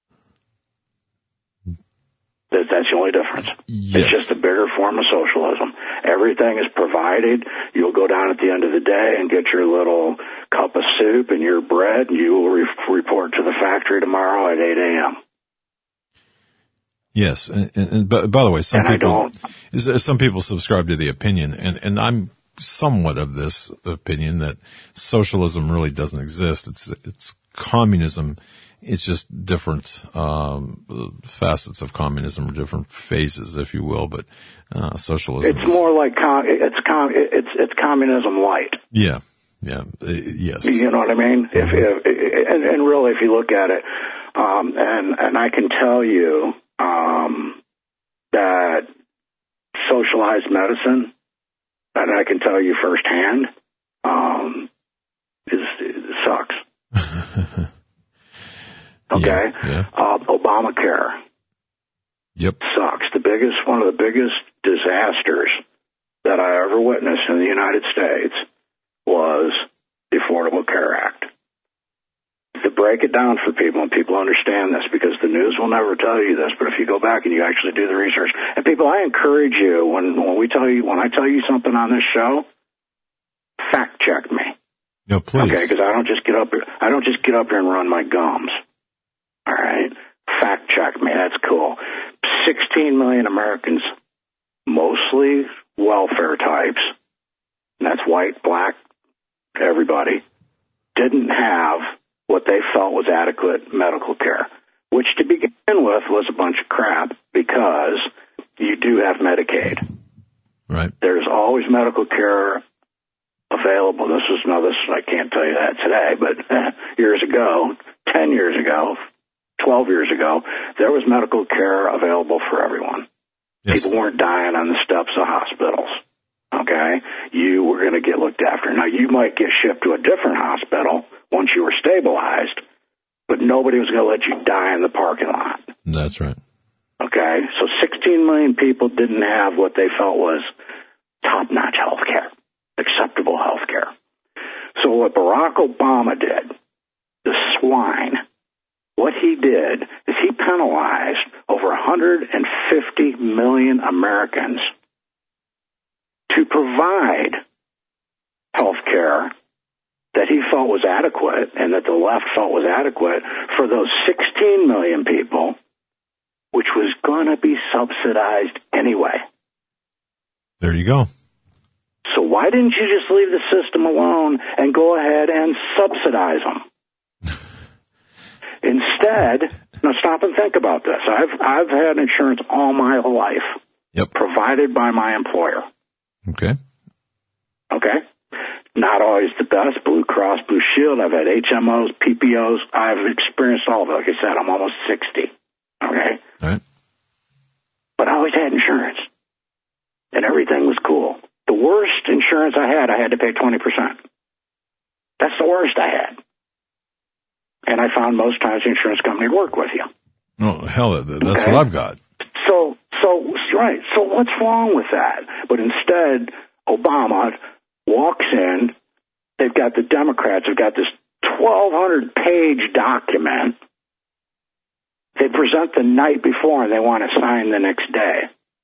That's the only difference. Yes. It's just a bigger form of socialism. Everything is provided. You'll go down at the end of the day and get your little cup of soup and your bread, and you will report to the factory tomorrow at 8 a.m. Yes, and by the way, some people subscribe to the opinion, and I'm somewhat of this opinion that socialism really doesn't exist. It's communism. It's just different facets of communism, or different phases, if you will. But socialism. It's more like it's communism light. Yeah. Yes. You know what I mean? Mm-hmm. And really, if you look at it, and I can tell you that socialized medicine and I can tell you firsthand, it sucks. Okay? Yeah. Obamacare. Yep. Sucks. One of the biggest disasters that I ever witnessed in the United States was the Affordable Care Act. To break it down for people, and people understand this, because the news will never tell you this, but if you go back and you actually do the research, and people, I encourage you, when I tell you something on this show, fact check me. No, please. Okay, because I don't just get up here and run my gums. All right, fact check me. That's cool. 16 million Americans, mostly welfare types, and that's white, black, everybody, didn't have what they felt was adequate medical care, which to begin with was a bunch of crap, because you do have Medicaid. Right. There's always medical care available. I can't tell you that today, but years ago, 10 years ago, 12 years ago, there was medical care available for everyone. Yes. People weren't dying on the steps of hospitals. Okay? You were going to get looked after. Now, you might get shipped to a different hospital once you were stabilized, but nobody was going to let you die in the parking lot. That's right. Okay? So 16 million people didn't have what they felt was top-notch health care, acceptable health care. So what Barack Obama did, the swine, what he did is he penalized over 150 million Americans to provide health care that he felt was adequate and that the left felt was adequate for those 16 million people, which was going to be subsidized anyway. There you go. So why didn't you just leave the system alone and go ahead and subsidize them? Instead, now stop and think about this. I've had insurance all my life. Yep. Provided by my employer. Okay. Okay? Not always the best. Blue Cross, Blue Shield. I've had HMOs, PPOs. I've experienced all of it. Like I said, I'm almost 60. Okay? All right. But I always had insurance. And everything was cool. The worst insurance I had to pay 20%. That's the worst I had. And I found most times the insurance company would work with you. Oh, hell, that's Okay? what I've got. Right. So what's wrong with that? But instead, Obama walks in. They've got the Democrats have got this 1,200-page document. They present the night before, and they want to sign the next day.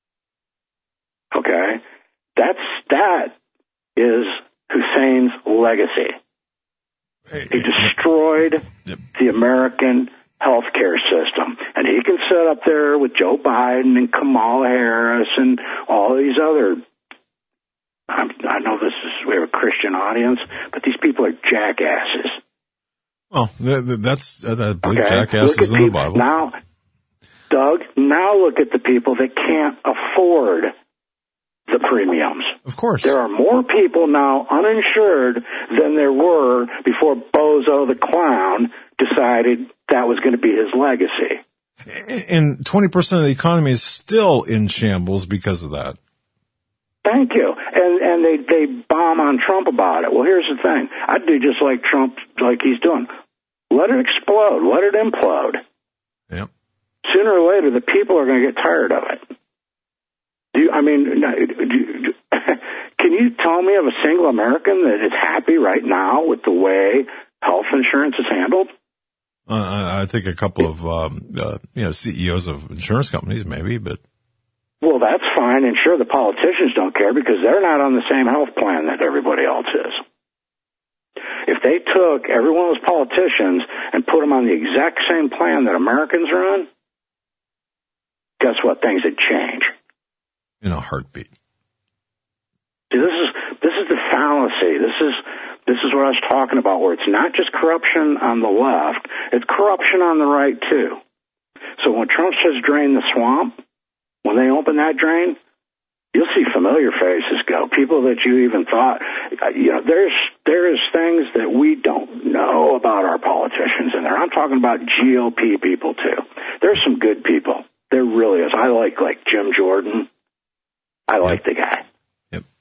Okay? That is Hussein's legacy. He destroyed the American healthcare system. And he can sit up there with Joe Biden and Kamala Harris and all these other, I know we have a Christian audience, but these people are jackasses. Well, that's I believe Okay? jackasses in the Bible. Now, Doug, look at the people that can't afford the premiums. Of course. There are more people now uninsured than there were before Bozo the Clown decided that was going to be his legacy. And 20% of the economy is still in shambles because of that. Thank you. And they bomb on Trump about it. Well, here's the thing. I'd do just like Trump, like he's doing. Let it explode. Let it implode. Yep. Sooner or later, the people are going to get tired of it. Can you tell me of a single American that is happy right now with the way health insurance is handled? I think a couple of CEOs of insurance companies, maybe, but well, that's fine, and sure, the politicians don't care because they're not on the same health plan that everybody else is. If they took every one of those politicians and put them on the exact same plan that Americans are on, guess what? Things would change in a heartbeat. See, this is the fallacy. This is what I was talking about, where it's not just corruption on the left, it's corruption on the right, too. So when Trump says drain the swamp, when they open that drain, you'll see familiar faces go. People that you even thought, there's things that we don't know about our politicians in there. I'm talking about GOP people, too. There's some good people. There really is. I like Jim Jordan. I like the guy. Yep.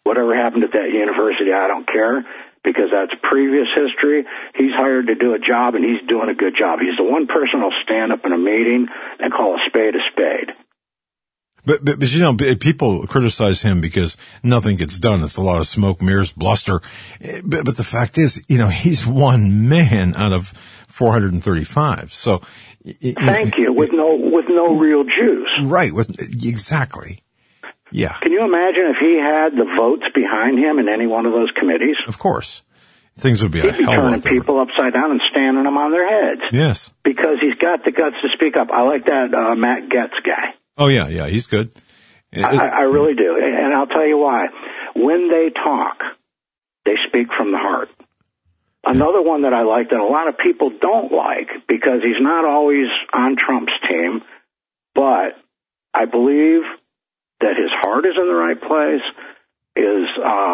Whatever happened at that university, I don't care, because that's previous history. He's hired to do a job, and he's doing a good job. He's the one person who'll stand up in a meeting and call a spade a spade. But you know, people criticize him because nothing gets done. It's a lot of smoke, mirrors, bluster. But the fact is, you know, he's one man out of 435. So, thank you. With no real juice. Right. Exactly. Yeah. Can you imagine if he had the votes behind him in any one of those committees? Of course. Things would be a He'd be hell of a lot turning people upside down and standing them on their heads. Yes. Because he's got the guts to speak up. I like that Matt Gaetz guy. Oh, yeah, he's good. I really do. And I'll tell you why. When they talk, they speak from the heart. Another one that I like that a lot of people don't like, because he's not always on Trump's team, but I believe that his heart is in the right place, is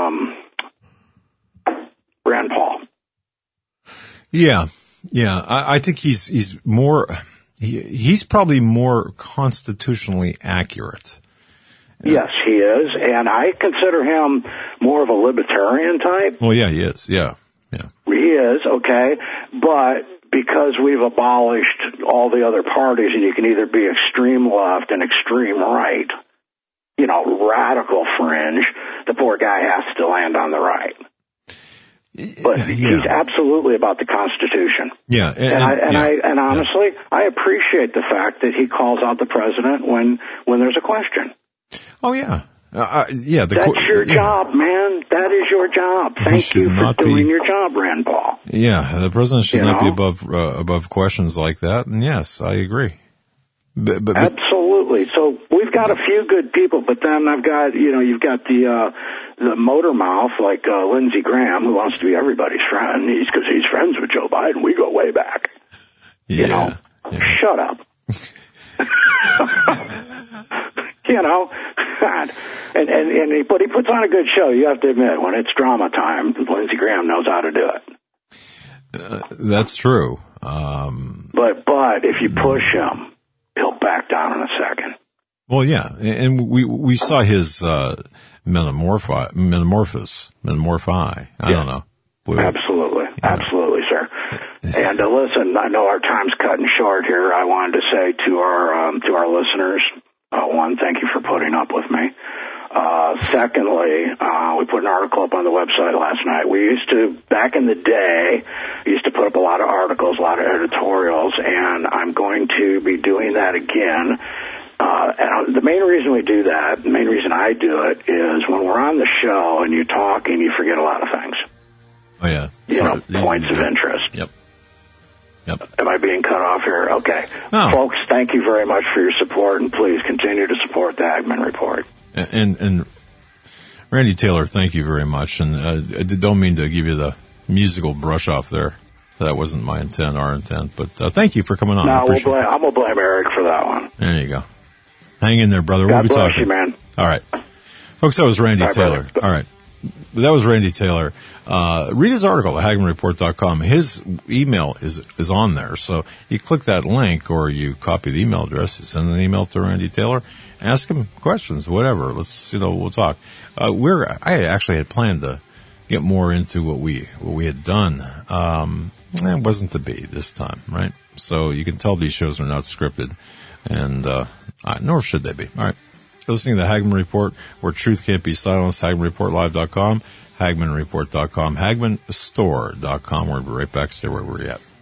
Rand Paul. Yeah. I think he's more... He's probably more constitutionally accurate. Yes, he is, and I consider him more of a libertarian type. Well, yeah, he is. Yeah. He is, okay, but because we've abolished all the other parties, and you can either be extreme left and extreme right, you know, radical fringe, the poor guy has to land on the right. But he's absolutely about the Constitution. Yeah, and honestly, I appreciate the fact that he calls out the president when there's a question. Oh yeah, That's your job, man. That is your job. Thank you for doing your job, Rand Paul. Yeah, the president should not be above questions like that. And yes, I agree. But absolutely. So we've got a few good people, but then I've got, you've got the motor mouth like Lindsey Graham, who wants to be everybody's friend. Because he's friends with Joe Biden. We go way back. Yeah. Shut up. But he puts on a good show. You have to admit, when it's drama time, Lindsey Graham knows how to do it. That's true. But if you push him, he'll back down in a second. Well, yeah, and we saw his metamorphi. I don't know. Absolutely, sir. And listen, I know our time's cutting short here. I wanted to say to our listeners, one, thank you for putting up with me. Secondly, we put an article up on the website last night. We used to, back in the day, put up a lot of articles, a lot of editorials, and I'm going to be doing that again. And the main reason we do that, the main reason I do it, is when we're on the show and you talk and you forget a lot of things. Oh, yeah. Points of interest. Yep. Am I being cut off here? Okay. Oh. Folks, thank you very much for your support, and please continue to support the Hagmann Report. And Randy Taylor, thank you very much. And I don't mean to give you the musical brush off there. That wasn't my intent, our intent. But thank you for coming on. I'm going to blame Eric for that one. There you go. Hang in there, brother. God we'll be bless talking. You, man. All right. Folks, that was Randy Taylor. Brother. All right. That was Randy Taylor. Read his article at HagmannReport.com. His email is on there. So you click that link or you copy the email address, you send an email to Randy Taylor, ask him questions, whatever. Let's, we'll talk. I actually had planned to get more into what we had done. It wasn't to be this time, right? So you can tell these shows are not scripted, and nor should they be. All right. You're listening to the Hagmann Report, where truth can't be silenced. HagmannReportLive.com, HagmannReport.com, HagmannStore.com. We'll be right back. Stay where we're at.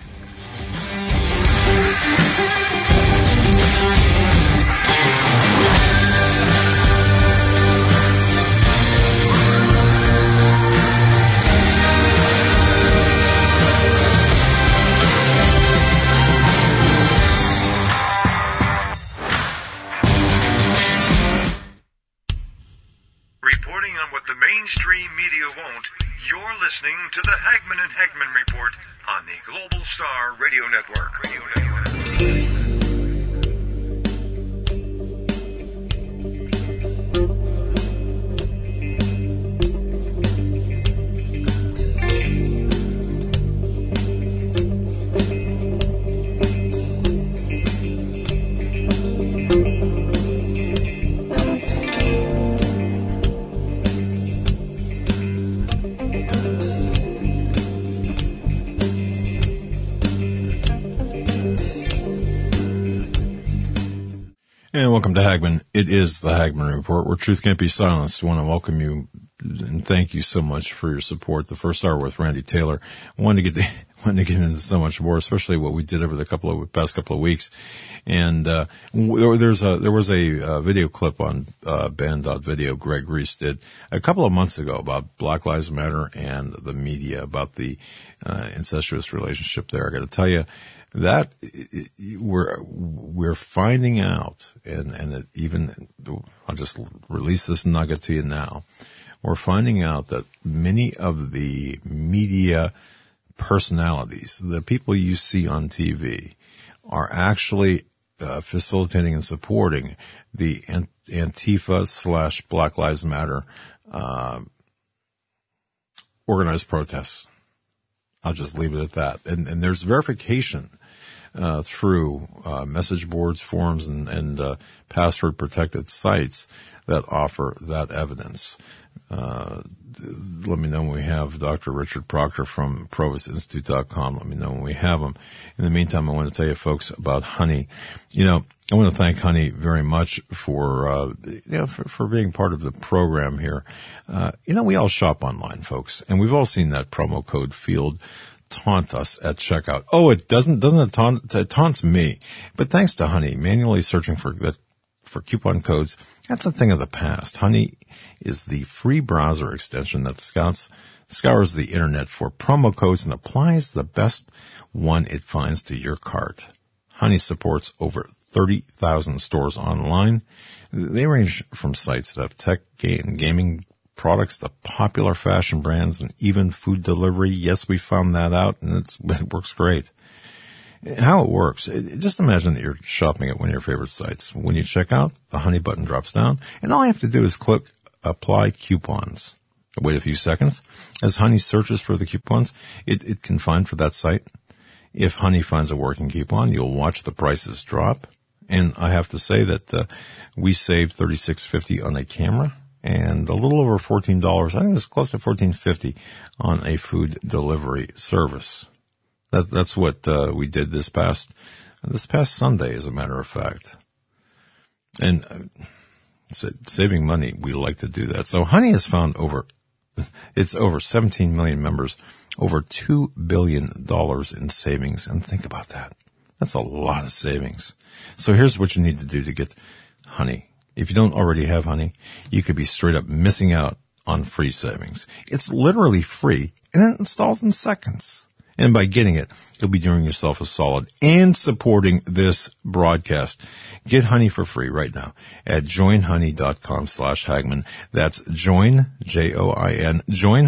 Reporting on what the mainstream media won't, you're listening to the Hagmann and Hagmann Report on the Global Star Radio Network. And welcome to Hagmann. It is the Hagmann Report, where truth can't be silenced. I want to welcome you and thank you so much for your support. The first hour with Randy Taylor. Wanted to get into so much more, especially what we did over the past couple of weeks. And there was a video clip on band.video Greg Reese did a couple of months ago about Black Lives Matter and the media, about the incestuous relationship there. I got to tell you, that we're finding out, and even I'll just release this nugget to you now. We're finding out that many of the media personalities, the people you see on TV, are actually facilitating and supporting the Antifa / Black Lives Matter organized protests. I'll just leave it at that. And there's verification through message boards, forums, and password protected sites that offer that evidence. Let me know when we have Dr. Richard Proctor from ProvostInstitute.com. Let me know when we have him. In the meantime, I want to tell you folks about Honey. You know, I want to thank Honey very much for being part of the program here. We all shop online, folks, and we've all seen that promo code field taunt us at checkout. Oh, it doesn't it taunts me. But thanks to Honey, manually searching for coupon codes, that's a thing of the past. Honey is the free browser extension that scours the internet for promo codes and applies the best one it finds to your cart. Honey supports over 30,000 stores online. They range from sites that have tech and gaming products to popular fashion brands and even food delivery. Yes, we found that out, and it works great. How it works, just imagine that you're shopping at one of your favorite sites. When you check out, the Honey button drops down, and all you have to do is click Apply Coupons. Wait a few seconds. As Honey searches for the coupons it can find for that site. If Honey finds a working coupon, you'll watch the prices drop. And I have to say that we saved $36.50 on a camera and a little over $14. I think it was close to $14.50 on a food delivery service. That's what we did this past Sunday, as a matter of fact. And saving money, we like to do that. So Honey has found over 17 million members, over $2 billion in savings. And think about that. That's a lot of savings. So here's what you need to do to get Honey. If you don't already have Honey, you could be straight up missing out on free savings. It's literally free, and it installs in seconds. And by getting it, you'll be doing yourself a solid and supporting this broadcast. Get Honey for free right now at joinhoney.com/Hagmann. That's join, Join,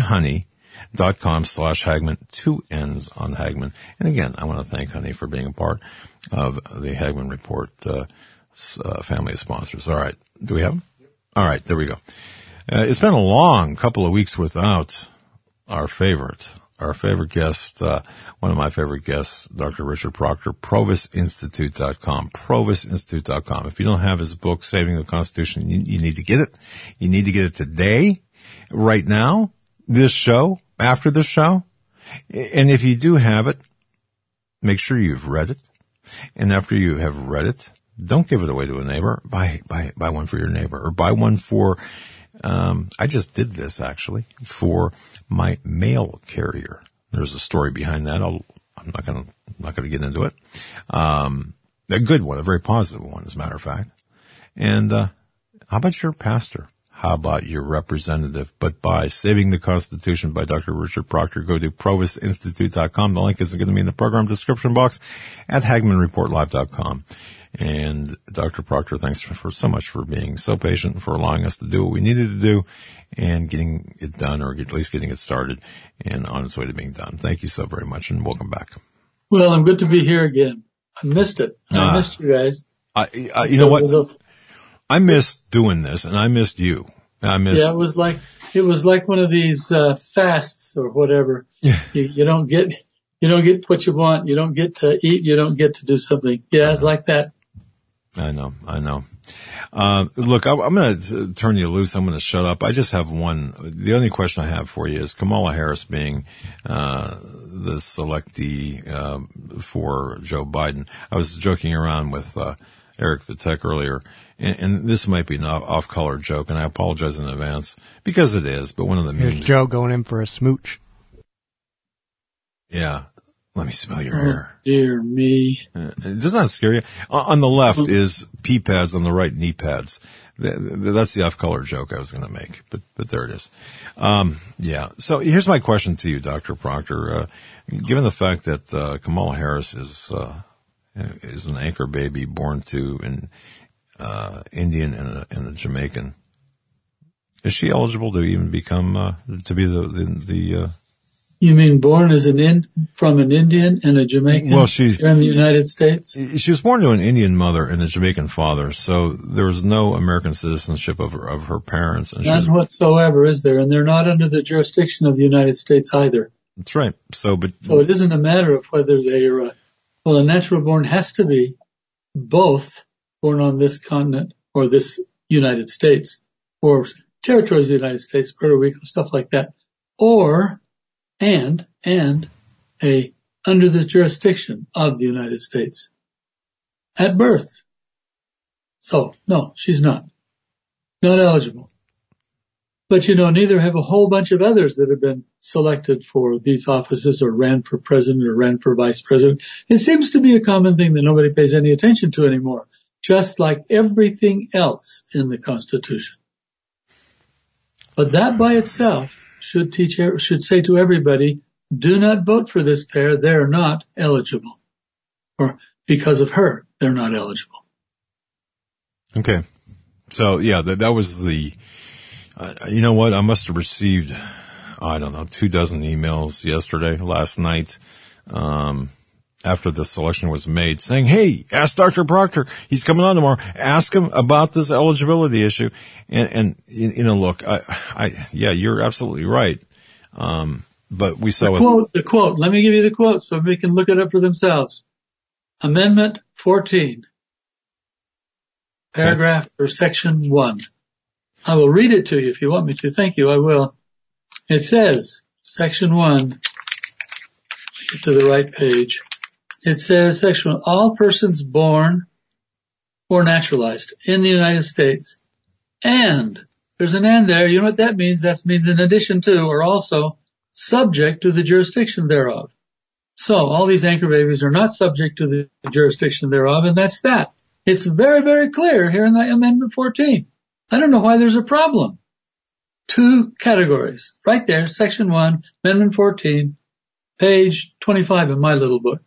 joinhoney.com/Hagmann, 2 N's on Hagmann. And again, I want to thank Honey for being a part of the Hagmann Report family of sponsors. All right. Do we have them? All right. There we go. It's been a long couple of weeks without our favorite guest, one of my favorite guests, Dr. Richard Proctor, ProvostInstitute.com, ProvostInstitute.com. If you don't have his book, Saving the Constitution, you need to get it. You need to get it today, right now, this show, after this show. And if you do have it, make sure you've read it. And after you have read it, don't give it away to a neighbor. Buy one for your neighbor, or buy one for, I just did this actually for my mail carrier. There's a story behind that. I'm not going to get into it. A good one, a very positive one, as a matter of fact. And, how about your pastor? How about your representative? But by Saving the Constitution by Dr. Richard Proctor, go to ProvostInstitute.com. The link is going to be in the program description box at HagmannReportLive.com. And Dr. Proctor, thanks so much for being so patient, for allowing us to do what we needed to do and getting it done, or at least getting it started and on its way to being done. Thank you so very much, and welcome back. Well, I'm good to be here again. I missed it. I missed you guys. You know what? I missed doing this, and I missed you. Yeah, it was like one of these fasts or whatever. Yeah. You don't get what you want. You don't get to eat. You don't get to do something. Yeah, it's like that. I know. Look, I'm going to turn you loose. I'm going to shut up. I just have one. The only question I have for you is Kamala Harris being the selectee for Joe Biden. I was joking around with Eric the Tech earlier, and this might be an off-color joke, and I apologize in advance, because it is, but one of the Here's memes. Joe going in for a smooch. Yeah. Let me smell your hair. Dear me. Does that scare you? On the left is pee pads, on the right knee pads. That's the off-color joke I was going to make, but there it is. Yeah. So here's my question to you, Dr. Proctor. Given the fact that Kamala Harris is an anchor baby born to an Indian and a Jamaican, is she eligible to even become to be the You mean born as from an Indian and a Jamaican here in the United States? She was born to an Indian mother and a Jamaican father, so there was no American citizenship of her parents. And None whatsoever, is there? And they're not under the jurisdiction of the United States either. That's right. So it isn't a matter of whether they are, a natural born has to be both born on this continent or this United States or territories of the United States, Puerto Rico, stuff like that, or and under the jurisdiction of the United States at birth. So, no, she's not eligible. But neither have a whole bunch of others that have been selected for these offices or ran for president or ran for vice president. It seems to be a common thing that nobody pays any attention to anymore, just like everything else in the Constitution. But that by itself should say to everybody, do not vote for this pair. They're not eligible. Or because of her, they're not eligible. Okay. So, yeah, that was the, you know what? I must have received, 24 emails last night, after the selection was made saying, hey, ask Dr. Proctor. He's coming on tomorrow. Ask him about this eligibility issue. And look, yeah, you're absolutely right. But we saw the quote. Let me give you the quote so they can look it up for themselves. Amendment 14, paragraph or section 1. I will read it to you if you want me to. Thank you. I will. It says, section 1, get to the right page. It says, section 1, all persons born or naturalized in the United States, and there's an and there. You know what that means? That means in addition to or also subject to the jurisdiction thereof. So all these anchor babies are not subject to the jurisdiction thereof, and that's that. It's very, very clear here in the Amendment 14. I don't know why there's a problem. 2 categories. Right there, section 1, Amendment 14, page 25 in my little book.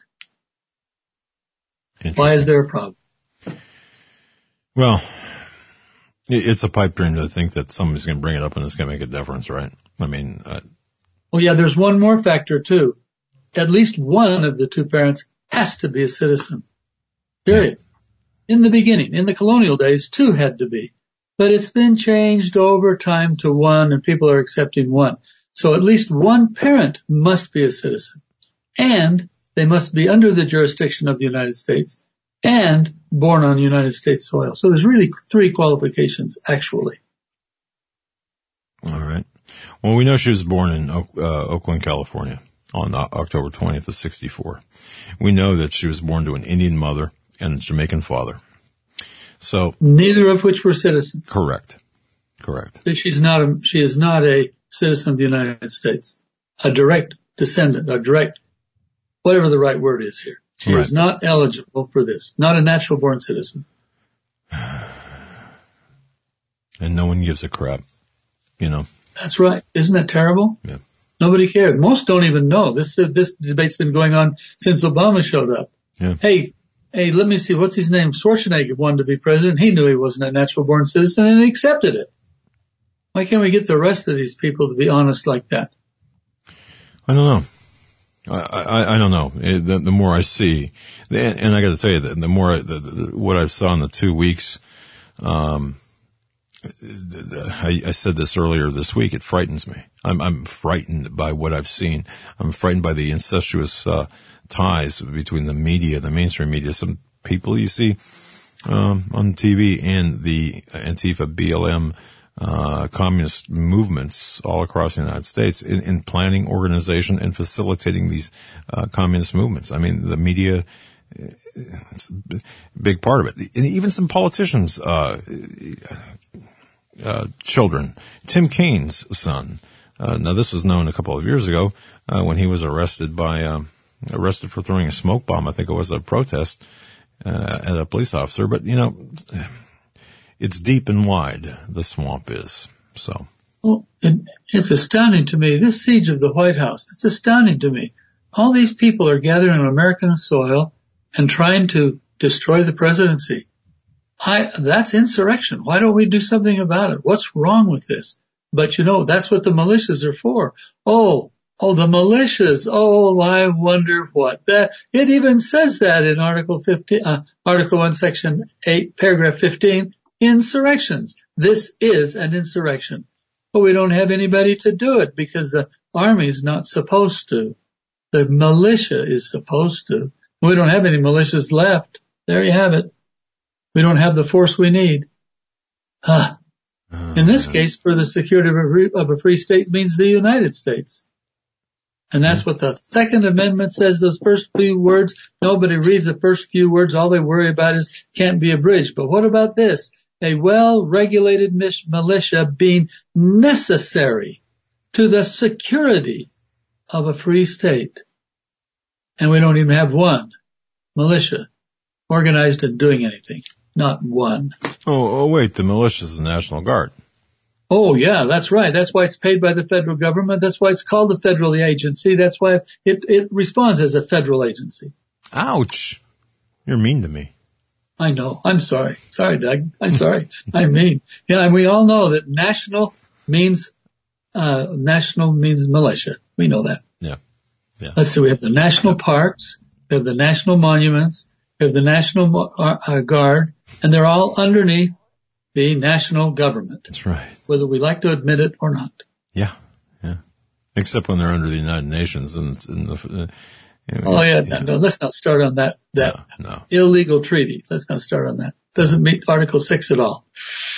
Why is there a problem? Well, it's a pipe dream to think that somebody's going to bring it up and it's going to make a difference, right? I mean, well, yeah, there's one more factor too. At least one of the 2 parents has to be a citizen. Period. Yeah. In the beginning, in the colonial days, 2 had to be. But it's been changed over time to 1, and people are accepting 1. So at least 1 parent must be a citizen. And they must be under the jurisdiction of the United States and born on United States soil. So there's really 3 qualifications, actually. All right. Well, we know she was born in Oakland, California on October 20th of 1964. We know that she was born to an Indian mother and a Jamaican father. So neither of which were citizens. Correct. She is not a citizen of the United States. A direct descendant, whatever the right word is here. She is not eligible for this. Not a natural born citizen. And no one gives a crap, That's right. Isn't that terrible? Yeah. Nobody cared. Most don't even know. This debate's been going on since Obama showed up. Yeah. Hey, let me see. What's his name? Schwarzenegger wanted to be president. He knew he wasn't a natural born citizen and he accepted it. Why can't we get the rest of these people to be honest like that? I don't know. I don't know. The more I see, and I got to tell you that the more what I saw in the 2 weeks, I said this earlier this week. It frightens me. I'm frightened by what I've seen. I'm frightened by the incestuous ties between the media, the mainstream media, some people you see on TV, and the Antifa, BLM, communist movements all across the United States in planning, organization, and facilitating these communist movements. I mean, the media it's a big part of it. And even some politicians, children. Tim Kaine's son. Now this was known a couple of years ago, when he was arrested for throwing a smoke bomb. I think it was a protest, at a police officer. But, it's deep and wide, the swamp is. So. Well, it's astounding to me. This siege of the White House, it's astounding to me. All these people are gathering on American soil and trying to destroy the presidency. That's insurrection. Why don't we do something about it? What's wrong with this? But that's what the militias are for. Oh, the militias. Oh, I wonder what that, it even says that in Article 1, Section 8, Paragraph 15, insurrections. This is an insurrection. But we don't have anybody to do it because the army's not supposed to. The militia is supposed to. We don't have any militias left. There you have it. We don't have the force we need. In this case, for the security of a free state means the United States. And that's what the Second Amendment says, those first few words. Nobody reads the first few words. All they worry about is can't be abridged. But what about this? A well-regulated militia being necessary to the security of a free state. And we don't even have one militia organized and doing anything. Not one. Oh, wait, the militia is the National Guard. Oh, yeah, that's right. That's why it's paid by the federal government. That's why it's called a federal agency. That's why it responds as a federal agency. Ouch. You're mean to me. I know. I'm sorry. Sorry, Doug. I'm sorry. I mean, and we all know that national means militia. We know that. Yeah. Let's see. We have the national parks. We have the national monuments. We have the National Guard, and they're all underneath the national government. That's right. Whether we like to admit it or not. Yeah. Except when they're under the United Nations No, let's not start on that no. illegal treaty. Let's not start on that. Doesn't meet Article 6 at all.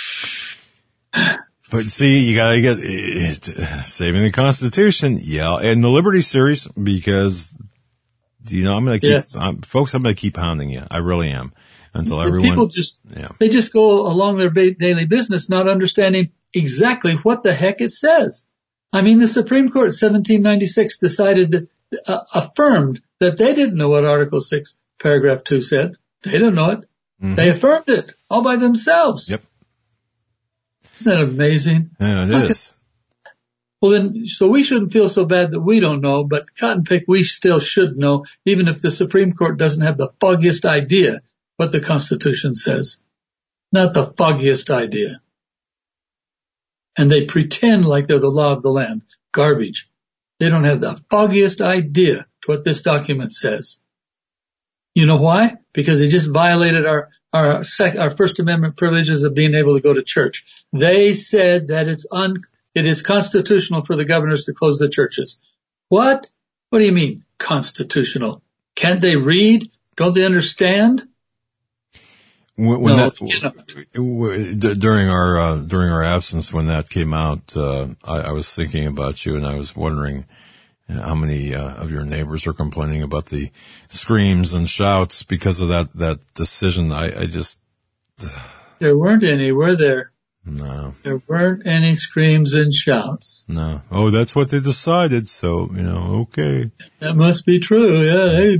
But see, you gotta get saving the Constitution. Yeah. And the Liberty series, because, I'm gonna keep, folks, I'm gonna keep hounding you. I really am. Until everyone. People they just go along their daily business not understanding exactly what the heck it says. I mean, the Supreme Court in 1796 decided, affirmed that they didn't know what Article 6, Paragraph 2 said. They didn't know it. Mm-hmm. They affirmed it all by themselves. Yep. Isn't that amazing? Yeah, it is. Well, then, so we shouldn't feel so bad that we don't know, but cotton pick, we still should know, even if the Supreme Court doesn't have the foggiest idea what the Constitution says. Not the foggiest idea. And they pretend like they're the law of the land. Garbage. They don't have the foggiest idea to what this document says. You know why? Because they just violated our First Amendment privileges of being able to go to church. They said that it is constitutional for the governors to close the churches. What? What do you mean, constitutional? Can't they read? Don't they understand? During our absence, when that came out, I was thinking about you, and I was wondering how many of your neighbors are complaining about the screams and shouts because of that decision. There weren't any, were there? No. There weren't any screams and shouts. No. Oh, that's what they decided. So, okay. That must be true. Yeah.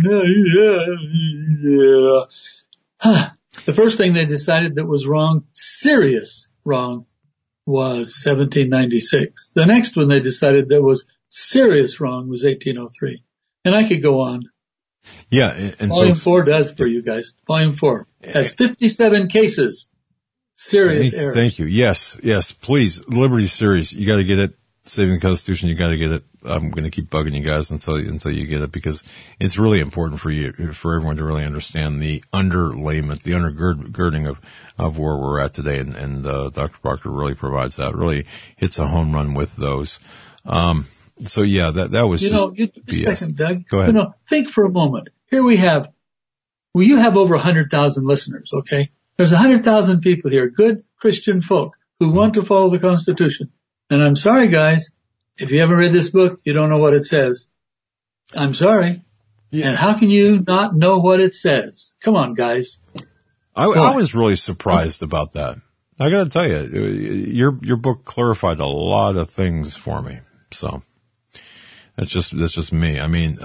Yeah. The first thing they decided that was wrong, serious wrong, was 1796. The next one they decided that was serious wrong was 1803. And I could go on. Yeah. And Volume 4 does for you guys. Volume 4 has 57 cases. Serious errors. Thank you. Yes, please. Liberty series. You got to get it. Saving the Constitution. You got to get it. I'm going to keep bugging you guys until you get it, because it's really important for everyone to really understand the underlayment, the undergirding of where we're at today. And Dr. Proctor really provides that, really hits a home run with those. So yeah, that was just a second, Doug. Go ahead. Think for a moment. Here you have over 100,000 listeners, okay? There's 100,000 people here, good Christian folk who want to follow the Constitution. And I'm sorry, guys, if you haven't read this book, you don't know what it says. I'm sorry. Yeah. And how can you not know what it says? Come on, guys. I was really surprised about that. I got to tell you, your book clarified a lot of things for me. So that's just me. I mean,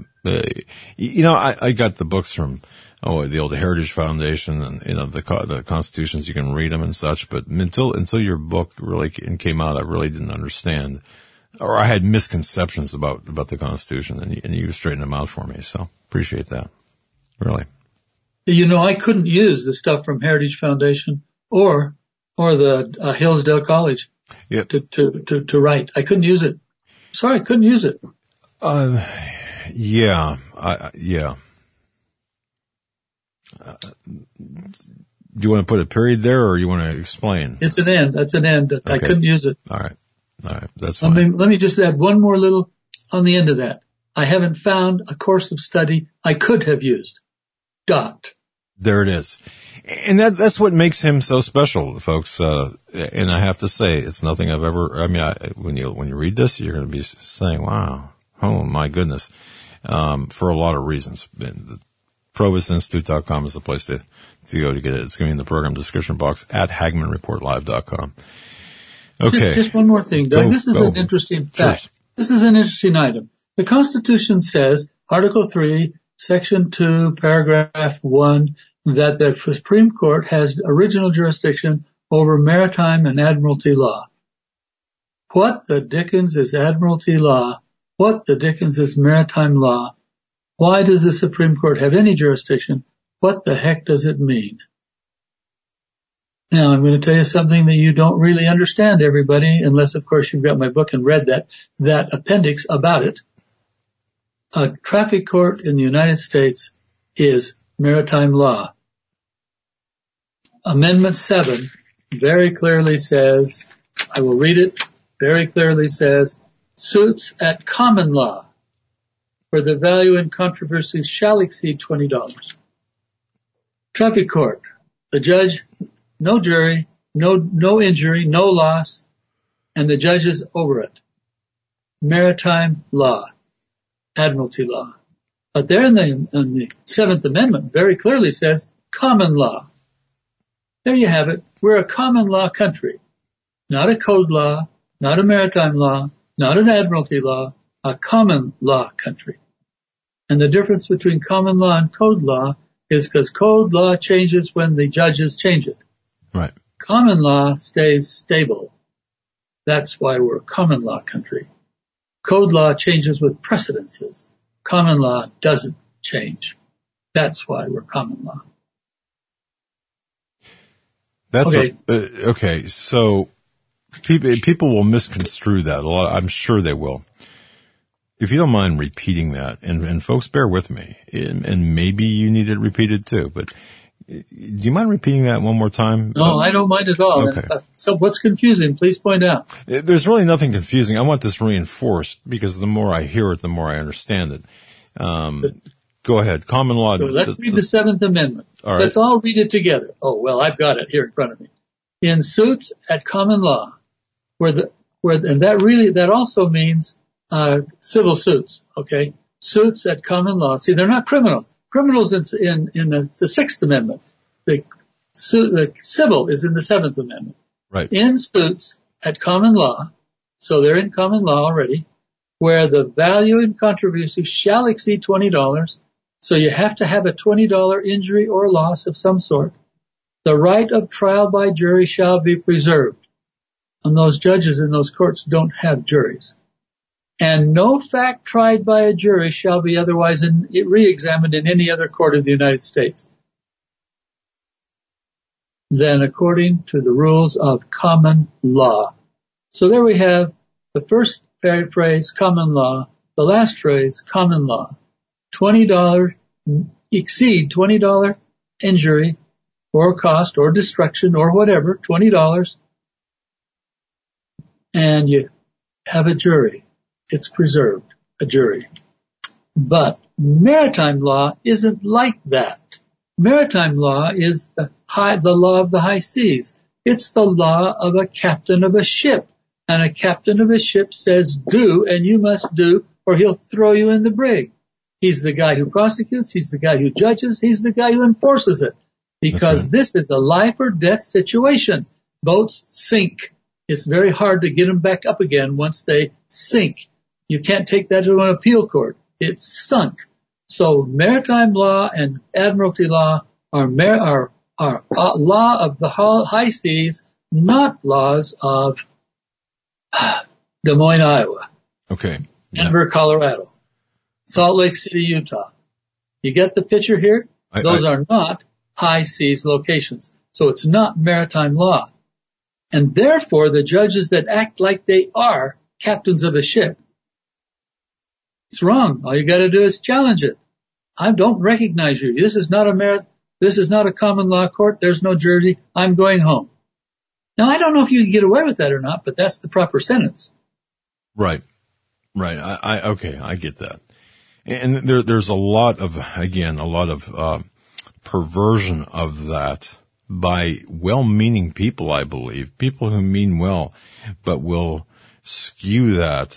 I got the books from the old Heritage Foundation, and the constitutions. You can read them and such, but until your book really came out, I really didn't understand, or I had misconceptions about the Constitution, and you straightened them out for me. So appreciate that, really. I couldn't use the stuff from Heritage Foundation or the Hillsdale College to write. I couldn't use it. Sorry, I couldn't use it. Yeah. Do you want to put a period there, or you want to explain? It's an end. That's an end. Okay. I couldn't use it. All right. That's fine. Let me just add one more little on the end of that. I haven't found a course of study I could have used. There it is. And that's what makes him so special, folks. And I have to say, it's nothing I've ever, when you read this, you're going to be saying, wow, oh my goodness, for a lot of reasons. ProvostInstitute.com is the place to go to get it. It's going to be in the program description box at HagmannReportLive.com. Okay. Just one more thing, Doug. This is an interesting fact. Sure. This is an interesting item. The Constitution says, Article 3, Section 2, Paragraph 1, that the Supreme Court has original jurisdiction over maritime and admiralty law. What the dickens is admiralty law? What the dickens is maritime law? Why does the Supreme Court have any jurisdiction? What the heck does it mean? Now, I'm going to tell you something that you don't really understand, everybody, unless, of course, you've got my book and read that appendix about it. A traffic court in the United States is maritime law. Amendment 7 very clearly says, I will read it, very clearly says, suits at common law where the value in controversies shall exceed $20. Traffic court, the judge, no jury, no injury, no loss, and the judge is over it. Maritime law, admiralty law. But there in the Seventh Amendment very clearly says common law. There you have it. We're a common law country, not a code law, not a maritime law, not an admiralty law, a common law country. And the difference between common law and code law is because code law changes when the judges change it. Right. Common law stays stable. That's why we're a common law country. Code law changes with precedences. Common law doesn't change. That's why we're common law. That's okay. Okay. So people will misconstrue that a lot. I'm sure they will. If you don't mind repeating that, and folks, bear with me, and maybe you need it repeated too, but do you mind repeating that one more time? No, I don't mind at all. Okay. So what's confusing? Please point out. There's really nothing confusing. I want this reinforced because the more I hear it, the more I understand it. Go ahead. Common law. So let's read the Seventh Amendment. All right. Let's all read it together. Oh, well, I've got it here in front of me. In suits at common law, and that also means civil suits, okay? Suits at common law. See, they're not criminal. Criminals in the Sixth Amendment. The civil is in the Seventh Amendment. Right. In suits at common law, so they're in common law already, where the value in controversy shall exceed $20, so you have to have a $20 injury or loss of some sort. The right of trial by jury shall be preserved. And those judges in those courts don't have juries. And no fact tried by a jury shall be otherwise re-examined in any other court of the United States than according to the rules of common law. So there we have the first phrase, common law, the last phrase, common law. $20, exceed $20 injury or cost or destruction or whatever, $20, and you have a jury. It's preserved, a jury. But maritime law isn't like that. Maritime law is the law of the high seas. It's the law of a captain of a ship. And a captain of a ship says do, and you must do, or he'll throw you in the brig. He's the guy who prosecutes. He's the guy who judges. He's the guy who enforces it. Because this is a life or death situation. Boats sink. It's very hard to get them back up again once they sink. You can't take that to an appeal court. It's sunk. So maritime law and admiralty law are law of the high seas, not laws of Des Moines, Iowa. Okay. Denver, Colorado. Salt Lake City, Utah. You get the picture here? Those are not high seas locations. So it's not maritime law. And therefore, the judges that act like they are captains of a ship, it's wrong. All you got to do is challenge it. I don't recognize you. This is not a common law court. There's no Jersey. I'm going home. Now, I don't know if you can get away with that or not, but that's the proper sentence. Right. Okay, I get that. And there's a lot of perversion of that by well-meaning people, I believe. People who mean well, but will skew that,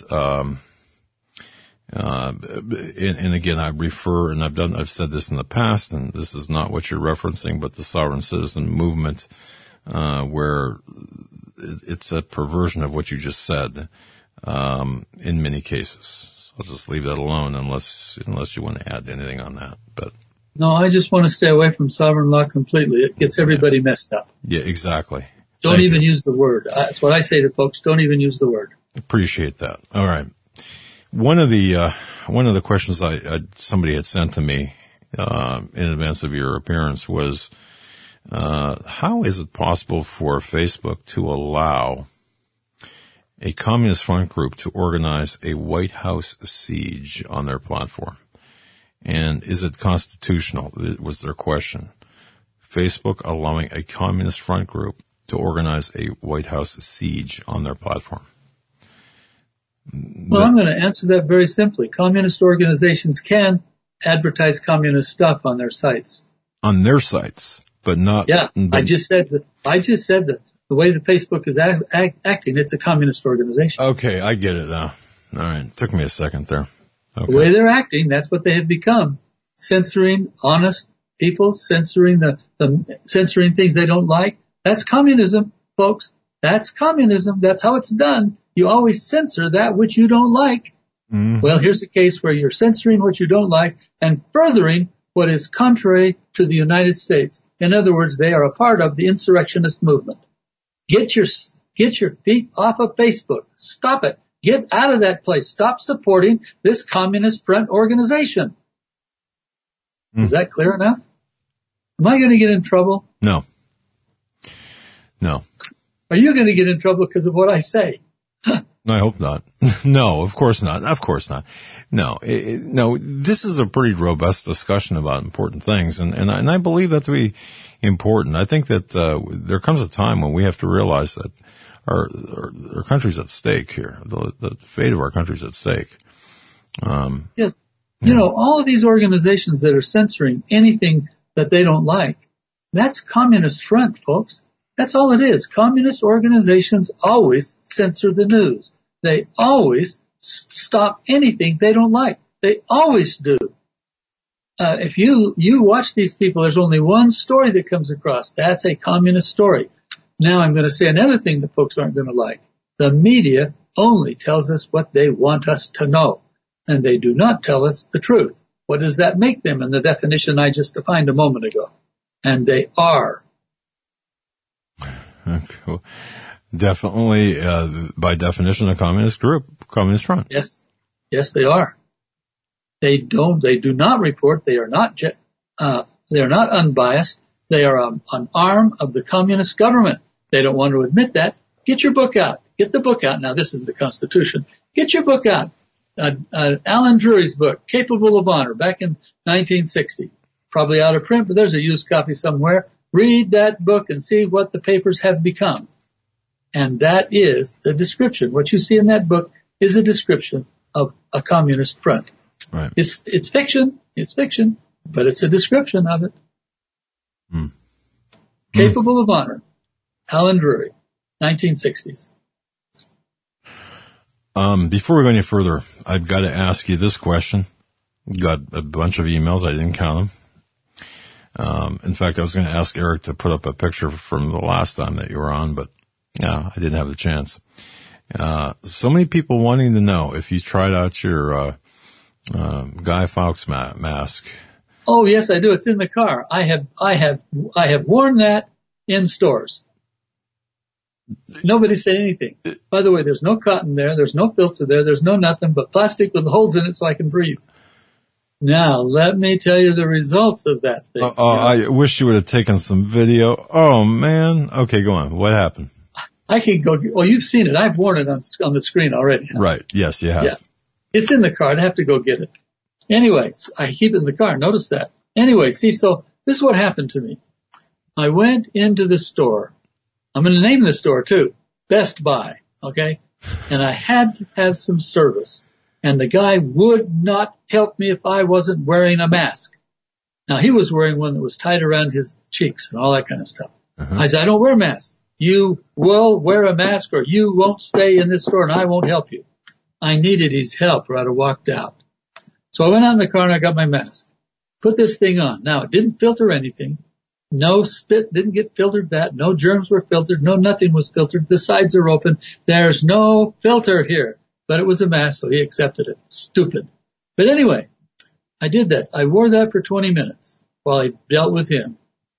and again, I refer, and I've said this in the past, and this is not what you're referencing, but the sovereign citizen movement, where it's a perversion of what you just said, in many cases. So I'll just leave that alone unless you want to add anything on that, but. No, I just want to stay away from sovereign law completely. It gets everybody messed up. Yeah, exactly. Don't even use the word. That's what I say to folks. Don't even use the word. Appreciate that. All right. One of the questions somebody had sent to me, in advance of your appearance was, how is it possible for Facebook to allow a Communist Front group to organize a White House siege on their platform? And is it constitutional? Was their question. Facebook allowing a Communist Front group to organize a White House siege on their platform. Well, I'm going to answer that very simply. Communist organizations can advertise communist stuff on their sites. On their sites, but not. Yeah, I just said that the way that Facebook is acting, it's a communist organization. Okay, I get it now. All right, took me a second there. Okay. The way they're acting, that's what they have become. Censoring honest people, censoring censoring things they don't like. That's communism, folks. That's communism. That's how it's done. You always censor that which you don't like. Mm-hmm. Well, here's a case where you're censoring what you don't like and furthering what is contrary to the United States. In other words, they are a part of the insurrectionist movement. Get your feet off of Facebook. Stop it. Get out of that place. Stop supporting this Communist Front organization. Is that clear enough? Am I going to get in trouble? No. Are you going to get in trouble because of what I say? No, I hope not. No, of course not. No, no, this is a pretty robust discussion about important things. And I believe that to be important. I think that, there comes a time when we have to realize that our country's at stake here. The fate of our country's at stake. Yes. You know, all of these organizations that are censoring anything that they don't like, that's Communist Front, folks. That's all it is. Communist organizations always censor the news. They always stop anything they don't like. They always do. If you watch these people, there's only one story that comes across. That's a communist story. Now I'm going to say another thing that folks aren't going to like. The media only tells us what they want us to know, and they do not tell us the truth. What does that make them in the definition I just defined a moment ago? And they are. Cool. Definitely, by definition, a communist group, Communist Front. Yes, they are. They do not report. They are not unbiased. They are an arm of the communist government. They don't want to admit that. Get your book out. Get the book out. Now, this isn't the Constitution. Get your book out. Alan Drury's book, Capable of Honor, back in 1960. Probably out of print, but there's a used copy somewhere. Read that book and see what the papers have become. And that is the description. What you see in that book is a description of a communist front. Right. It's fiction. It's fiction, but it's a description of it. Capable of Honor. Alan Drury, 1960s. Before we go any further, I've got to ask you this question. Got a bunch of emails. I didn't count them. In fact, I was going to ask Eric to put up a picture from the last time that you were on, but I didn't have the chance. So many people wanting to know if you tried out your Guy Fawkes mask. Oh, yes, I do. It's in the car. I have worn that in stores. Nobody said anything. By the way, there's no cotton there. There's no filter there. There's no nothing but plastic with holes in it so I can breathe. Now, let me tell you the results of that thing. I wish you would have taken some video. Oh, man. Okay, go on. What happened? I can go. Well, you've seen it. I've worn it on the screen already. Huh? Right. Yes, you have. Yeah. It's in the car. I'd have to go get it. Anyways, I keep it in the car. Notice that. Anyway, see, so this is what happened to me. I went into the store. I'm going to name the store too. Best Buy. Okay. And I had to have some service. And the guy would not help me if I wasn't wearing a mask. Now, he was wearing one that was tied around his cheeks and all that kind of stuff. Uh-huh. I said, I don't wear masks. You will wear a mask or you won't stay in this store and I won't help you. I needed his help or I'd have walked out. So I went out in the car and I got my mask. Put this thing on. Now, it didn't filter anything. No spit didn't get filtered that. No germs were filtered. No nothing was filtered. The sides are open. There's no filter here. But it was a mask, so he accepted it. Stupid. But anyway, I did that. I wore that for 20 minutes while I dealt with him.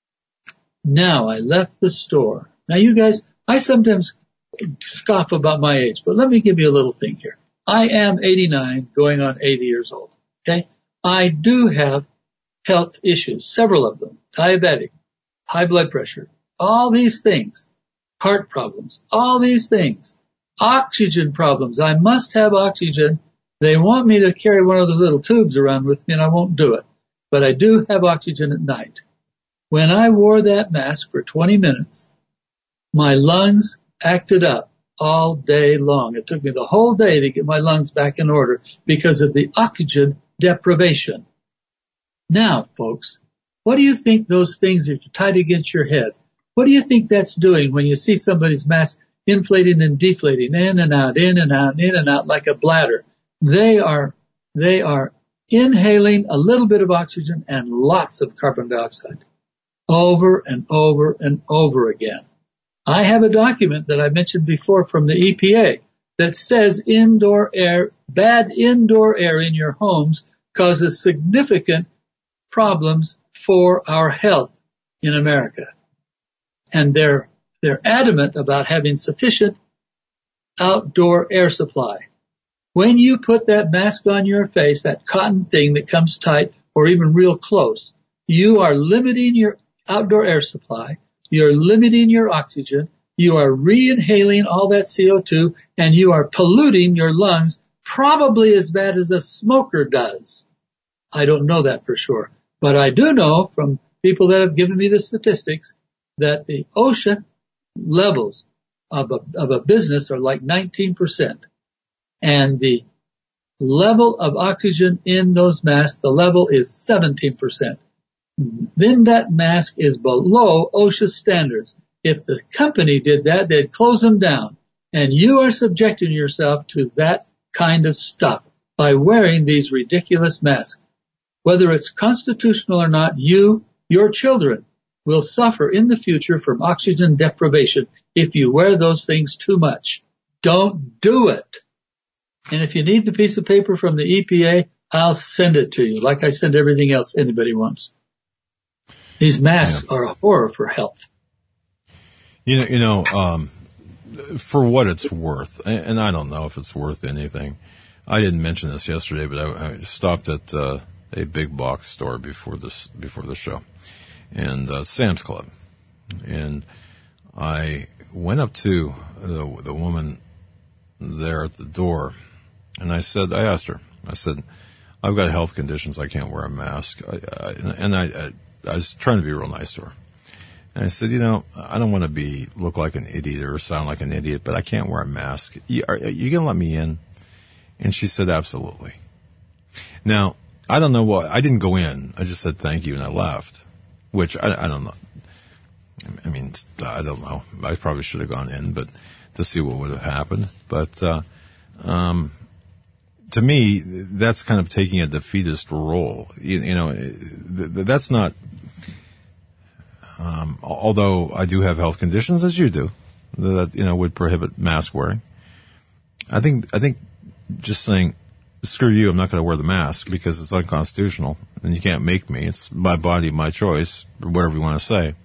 Now I left the store. Now you guys, I sometimes scoff about my age, but let me give you a little thing here. I am 89, going on 80 years old. Okay? I do have health issues, several of them. Diabetic, high blood pressure, all these things, heart problems, all these things. Oxygen problems. I must have oxygen. They want me to carry one of those little tubes around with me and I won't do it. But I do have oxygen at night. When I wore that mask for 20 minutes, my lungs acted up all day long. It took me the whole day to get my lungs back in order because of the oxygen deprivation. Now, folks, what do you think those things are tied against your head? What do you think that's doing when you see somebody's mask inflating and deflating, in and out, in and out, in and out like a bladder? They are inhaling a little bit of oxygen and lots of carbon dioxide over and over and over again. I have a document that I mentioned before from the EPA that says bad indoor air in your homes causes significant problems for our health in America. And they're adamant about having sufficient outdoor air supply. When you put that mask on your face, that cotton thing that comes tight or even real close, you are limiting your outdoor air supply, you're limiting your oxygen, you are re-inhaling all that CO2, and you are polluting your lungs probably as bad as a smoker does. I don't know that for sure, but I do know from people that have given me the statistics that the OSHA levels of a business are like 19%. And the level of oxygen in those masks, the level is 17%. Then that mask is below OSHA standards. If the company did that, they'd close them down. And you are subjecting yourself to that kind of stuff by wearing these ridiculous masks. Whether it's constitutional or not, your children will suffer in the future from oxygen deprivation if you wear those things too much. Don't do it. And if you need the piece of paper from the EPA, I'll send it to you, like I send everything else anybody wants. These masks are a horror for health. For what it's worth, and I don't know if it's worth anything. I didn't mention this yesterday, but I stopped at a big box store before the show, and Sam's Club, and I went up to the woman there at the door, and I asked her, I've got health conditions, I can't wear a mask, I was trying to be real nice to her. And I said, I don't want to look like an idiot or sound like an idiot, but I can't wear a mask. Are you going to let me in? And she said, absolutely. Now, I don't know what, I didn't go in. I just said thank you and I left, which I don't know. I mean, I don't know. I probably should have gone in, but to see what would have happened. But, to me, that's kind of taking a defeatist role. That's not. Although I do have health conditions, as you do, that would prohibit mask wearing. I think just saying, screw you, I'm not going to wear the mask because it's unconstitutional, and you can't make me. It's my body, my choice, or whatever you want to say.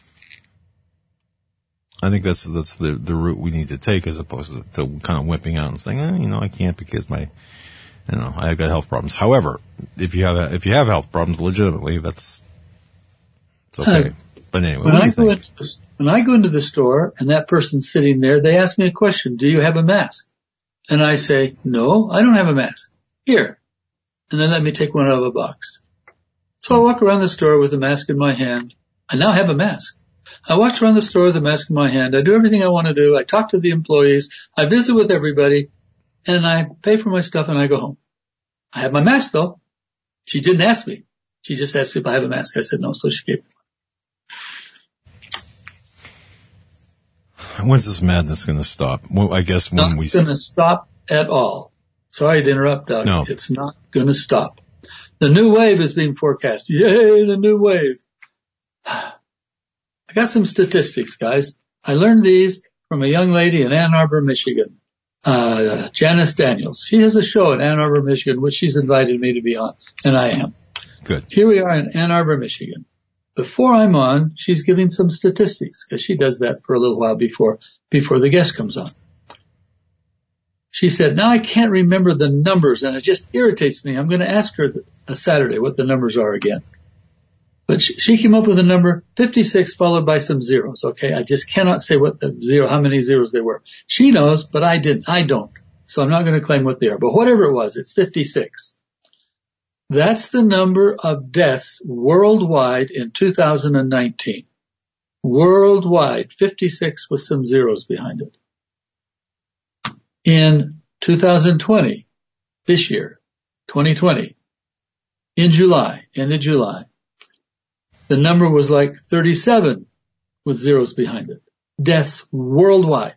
I think that's the route we need to take, as opposed to kind of wimping out and saying, I can't because I've got health problems. However, if you have health problems legitimately, it's okay. But anyway, when I go into the store and that person's sitting there, they ask me a question: do you have a mask? And I say, no, I don't have a mask. Here. And then let me take one out of a box. So I walk around the store with a mask in my hand. I now have a mask. I walk around the store with a mask in my hand. I do everything I want to do. I talk to the employees. I visit with everybody. And I pay for my stuff and I go home. I have my mask though. She didn't ask me. She just asked me if I have a mask. I said no, so she gave me. When's this madness going to stop? Well, I guess when Not going to stop at all. Sorry to interrupt, Doug. No. It's not going to stop. The new wave is being forecast. Yay, the new wave. I got some statistics, guys. I learned these from a young lady in Ann Arbor, Michigan, Janice Daniels. She has a show in Ann Arbor, Michigan, which she's invited me to be on, and I am. Good. Here we are in Ann Arbor, Michigan. Before I'm on, she's giving some statistics, because she does that for a little while before the guest comes on. She said, now I can't remember the numbers, and it just irritates me. I'm going to ask her a Saturday what the numbers are again. But she came up with a number 56 followed by some zeros. Okay, I just cannot say how many zeros they were. She knows, but I don't. So I'm not going to claim what they are. But whatever it was, it's 56. That's the number of deaths worldwide in 2019. Worldwide, 56 with some zeros behind it. In 2020, this year, 2020, in July, end of July, the number was like 37 with zeros behind it. Deaths worldwide.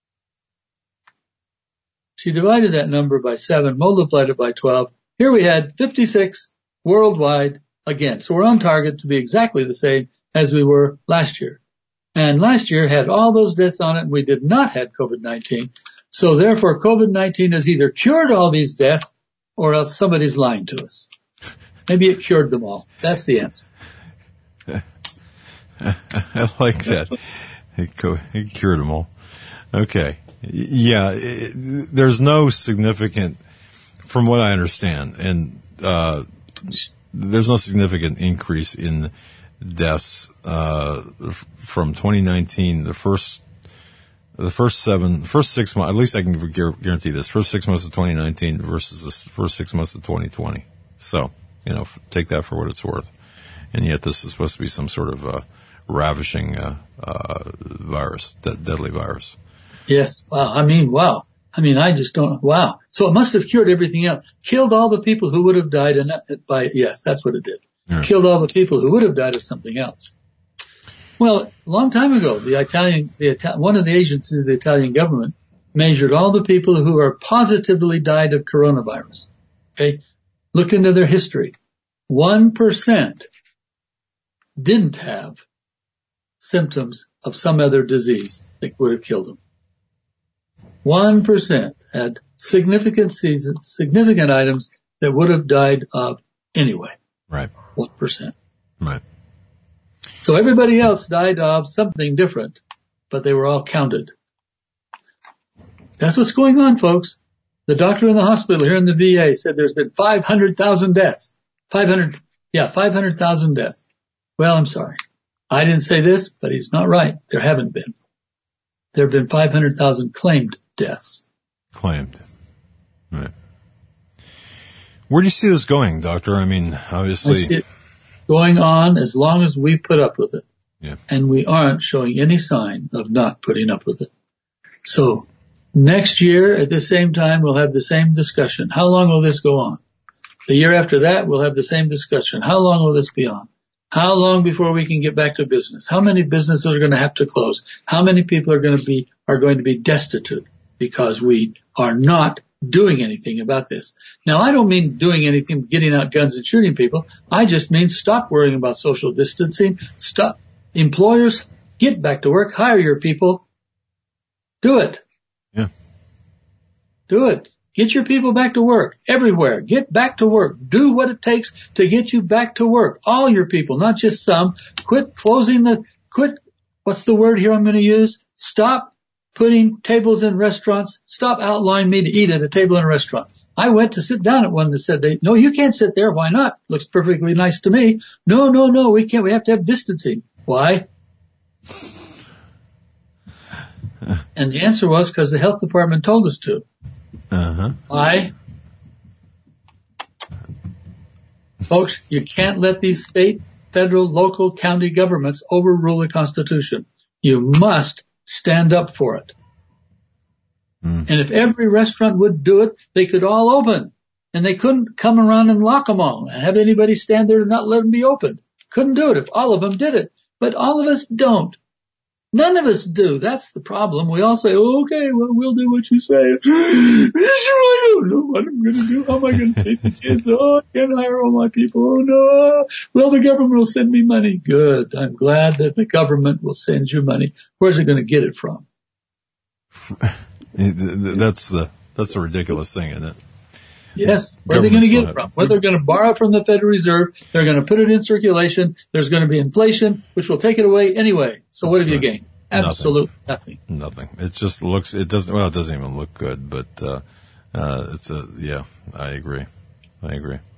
She divided that number by 7, multiplied it by 12. Here we had 56 worldwide again. So we're on target to be exactly the same as we were last year. And last year had all those deaths on it, and we did not have COVID-19. So therefore, COVID-19 has either cured all these deaths or else somebody's lying to us. Maybe it cured them all. That's the answer. I like that. It cured them all. Okay. Yeah, there's no significant, from what I understand, and there's no significant increase in deaths from 2019. The first 6 months, at least I can guarantee this, first 6 months of 2019 versus the first 6 months of 2020. So, take that for what it's worth. And yet this is supposed to be some sort of ravishing virus, deadly virus. Yes. Wow. I just don't. Wow. So it must have cured everything else. Killed all the people who would have died yes, that's what it did. Right. Killed all the people who would have died of something else. Well, a long time ago, one of the agencies of the Italian government measured all the people who are positively died of coronavirus. Okay. Looked into their history. 1% didn't have symptoms of some other disease that would have killed them. 1% had significant items that would have died of anyway. Right. 1%. Right. So everybody else died of something different, but they were all counted. That's what's going on, folks. The doctor in the hospital here in the VA said there's been 500,000 deaths. 500,000 deaths. Well, I'm sorry. I didn't say this, but he's not right. There haven't been. There have been 500,000 claimed deaths. Claimed. Right. Where do you see this going, Doctor? Obviously. I see it going on as long as we put up with it. Yeah. And we aren't showing any sign of not putting up with it. So next year at the same time, we'll have the same discussion. How long will this go on? The year after that, we'll have the same discussion. How long will this be on? How long before we can get back to business? How many businesses are going to have to close? How many people are going to be destitute because we are not doing anything about this. Now, I don't mean doing anything, getting out guns and shooting people. I just mean stop worrying about social distancing. Stop. Employers, get back to work. Hire your people. Do it. Yeah. Do it. Get your people back to work everywhere. Get back to work. Do what it takes to get you back to work. All your people, not just some. Quit, what's the word here I'm going to use? Stop putting tables in restaurants. Stop outlawing me to eat at a table in a restaurant. I went to sit down at one that said, no, you can't sit there. Why not? Looks perfectly nice to me. No, we can't. We have to have distancing. Why? And the answer was because the health department told us to. Why? Folks, you can't let these state, federal, local, county governments overrule the Constitution. You must stand up for it. And if every restaurant would do it, they could all open. And they couldn't come around and lock them all and have anybody stand there and not let them be open. Couldn't do it if all of them did it. But all of us don't. None of us do. That's the problem. We all say, okay, well, we'll do what you say. I don't know what I'm going to do. How am I going to take the kids? Oh, I can't hire all my people. Oh, no. Well, the government will send me money. Good. I'm glad that the government will send you money. Where's it going to get it from? That's the ridiculous thing, isn't it? Yes. Where are they going to get it from? Well, they're going to borrow from the Federal Reserve. They're going to put it in circulation. There's going to be inflation, which will take it away anyway. So what have you gained? Absolutely nothing. Nothing. It just looks, it doesn't even look good, but, I agree. I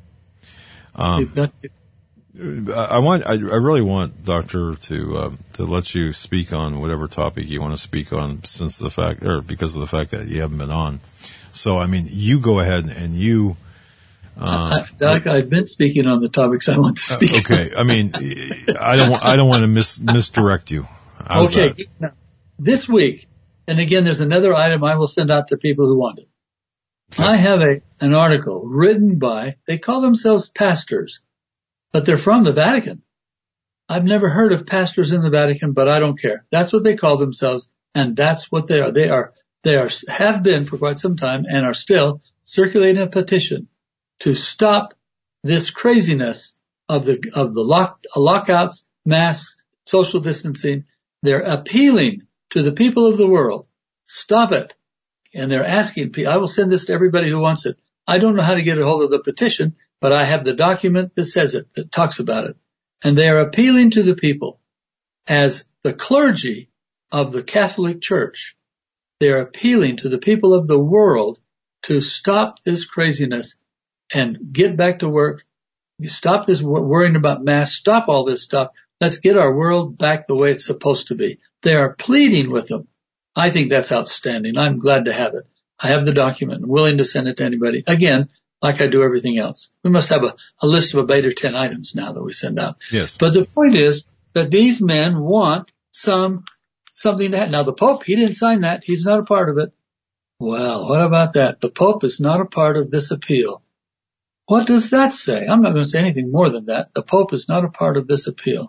really want, Doctor, to let you speak on whatever topic you want to speak on because of the fact that you haven't been on. So, I mean, you go ahead and you, Doc, I've been speaking on the topics I want to speak on. Okay. I mean, I don't want to misdirect you. Okay. Now, this week, and again, there's another item I will send out to people who want it. Okay. I have an article written by, they call themselves pastors, but they're from the Vatican. I've never heard of pastors in the Vatican, but I don't care. That's what they call themselves, and that's what they are. They have been for quite some time and are still circulating a petition to stop this craziness of the lockouts, masks, social distancing. They're appealing to the people of the world. Stop it. And they're asking, I will send this to everybody who wants it. I don't know how to get a hold of the petition, but I have the document that says it, that talks about it. And they are appealing to the people as the clergy of the Catholic Church. They're appealing to the people of the world to stop this craziness and get back to work. You stop this worrying about masks. Stop all this stuff. Let's get our world back the way it's supposed to be. They are pleading with them. I think that's outstanding. I'm glad to have it. I have the document. I'm willing to send it to anybody. Again, like I do everything else. We must have a list of about 8 or 10 items now that we send out. Yes. But the point is that these men want something to happen. Now, the Pope, he didn't sign that. He's not a part of it. Well, what about that? The Pope is not a part of this appeal. What does that say? I'm not going to say anything more than that. The Pope is not a part of this appeal.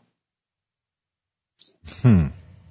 And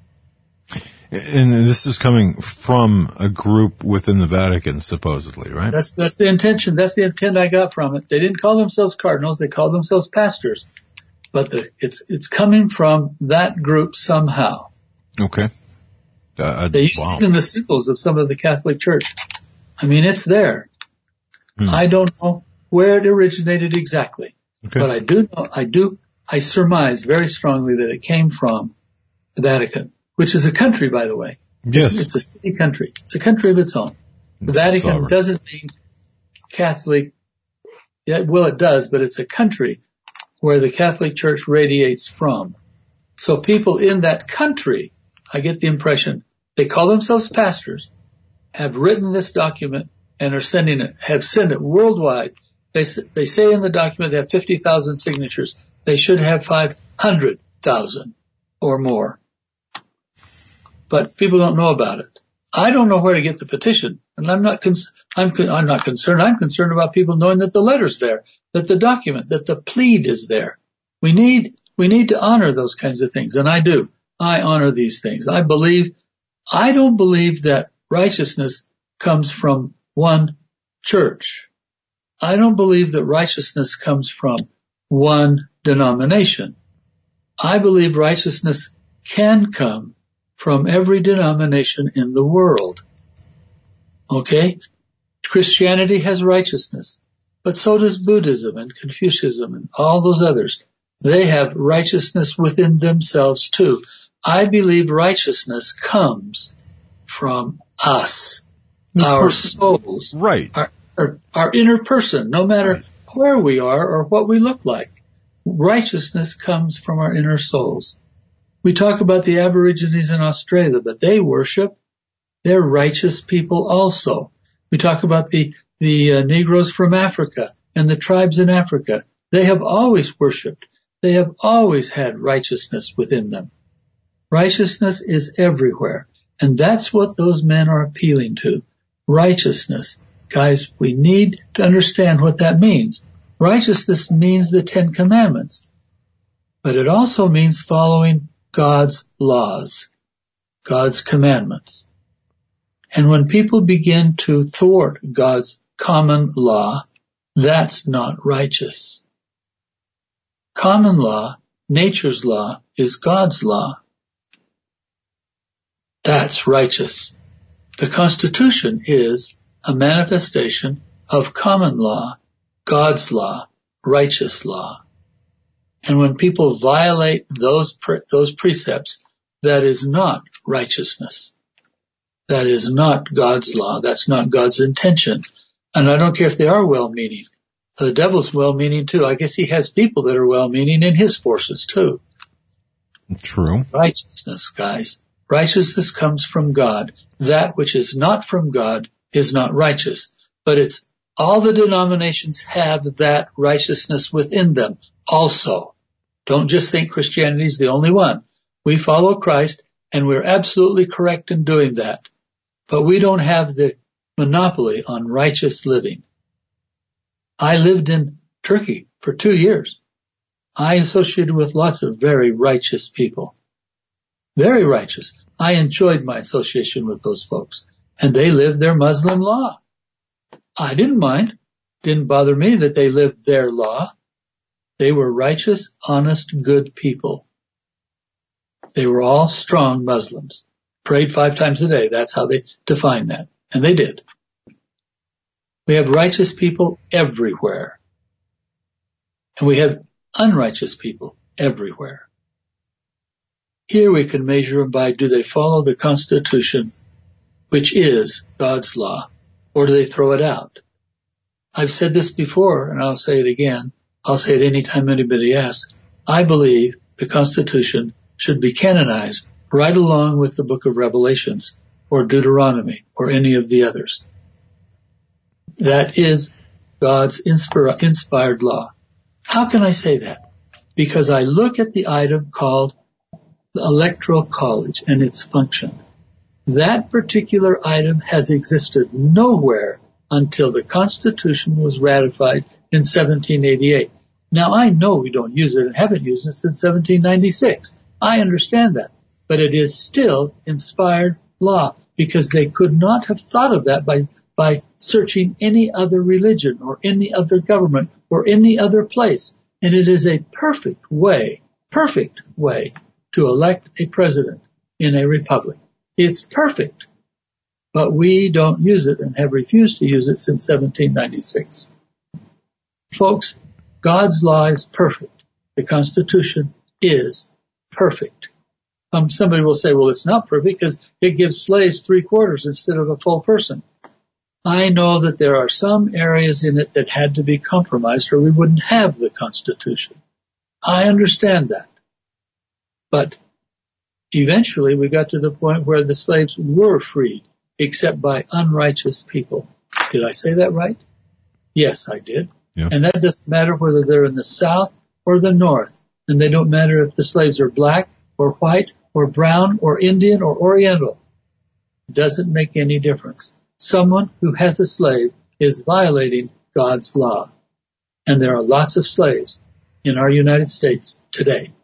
this is coming from a group within the Vatican, supposedly, right? That's the intention. That's the intent I got from it. They didn't call themselves cardinals. They called themselves pastors. But it's coming from that group somehow. Okay. They use it in the symbols of some of the Catholic Church. I mean, it's there. I don't know where it originated exactly. Okay. But I do know, I surmised very strongly that it came from the Vatican, which is a country, by the way. Yes. It's a city country. It's a country of its own. The Vatican doesn't mean Catholic. Yeah, well, it does, but it's a country where the Catholic Church radiates from. So people in that country, I get the impression, they call themselves pastors, have written this document and are sending it, have sent it worldwide. They say in the document they have 50,000 signatures. They should have 500,000 or more. But people don't know about it. I don't know where to get the petition, and I'm not concerned. I'm concerned about people knowing that the letter's there, that the document, that the plead is there. We need to honor those kinds of things, and I do. I honor these things. I don't believe that righteousness comes from one church. I don't believe that righteousness comes from one denomination. I believe righteousness can come from every denomination in the world. Okay? Christianity has righteousness, but so does Buddhism and Confucianism and all those others. They have righteousness within themselves too. I believe righteousness comes from us, our souls, right? Our inner person, no matter where we are or what we look like. Righteousness comes from our inner souls. We talk about the Aborigines in Australia, but they worship. They're righteous people also. We talk about the Negroes from Africa and the tribes in Africa. They have always worshipped. They have always had righteousness within them. Righteousness is everywhere. And that's what those men are appealing to. Righteousness. Guys, we need to understand what that means. Righteousness means the Ten Commandments. But it also means following God's laws, God's commandments. And when people begin to thwart God's common law, that's not righteous. Common law, nature's law, is God's law. That's righteous. The Constitution is a manifestation of common law, God's law, righteous law. And when people violate those precepts, that is not righteousness. That is not God's law. That's not God's intention. And I don't care if they are well-meaning. The devil's well-meaning too. I guess he has people that are well-meaning in his forces too. True. Righteousness, guys. Righteousness comes from God. That which is not from God is not righteous. But it's all the denominations have that righteousness within them also. Don't just think Christianity is the only one. We follow Christ, and we're absolutely correct in doing that. But we don't have the monopoly on righteous living. I lived in Turkey for 2 years. I associated with lots of very righteous people. Very righteous. I enjoyed my association with those folks. And they lived their Muslim law. I didn't mind. Didn't bother me that they lived their law. They were righteous, honest, good people. They were all strong Muslims. Prayed 5 times a day. That's how they define that. And they did. We have righteous people everywhere. And we have unrighteous people everywhere. Here we can measure them by, do they follow the Constitution, which is God's law, or do they throw it out? I've said this before, and I'll say it again. I'll say it anytime anybody asks. I believe the Constitution should be canonized right along with the book of Revelations or Deuteronomy or any of the others. That is God's inspired law. How can I say that? Because I look at the item called the Electoral College and its function. That particular item has existed nowhere until the Constitution was ratified in 1788. Now, I know we don't use it and haven't used it since 1796. I understand that. But it is still inspired law because they could not have thought of that by searching any other religion or any other government or any other place. And it is a perfect way to elect a president in a republic. It's perfect. But we don't use it and have refused to use it since 1796. Folks, God's law is perfect. The Constitution is perfect. Somebody will say, well, it's not perfect because it gives slaves 3/4 instead of a full person. I know that there are some areas in it that had to be compromised or we wouldn't have the Constitution. I understand that. But eventually we got to the point where the slaves were freed, except by unrighteous people. Did I say that right? Yes, I did. Yeah. And that doesn't matter whether they're in the South or the North. And they don't matter if the slaves are black or white or brown or Indian or Oriental. It doesn't make any difference. Someone who has a slave is violating God's law. And there are lots of slaves in our United States today.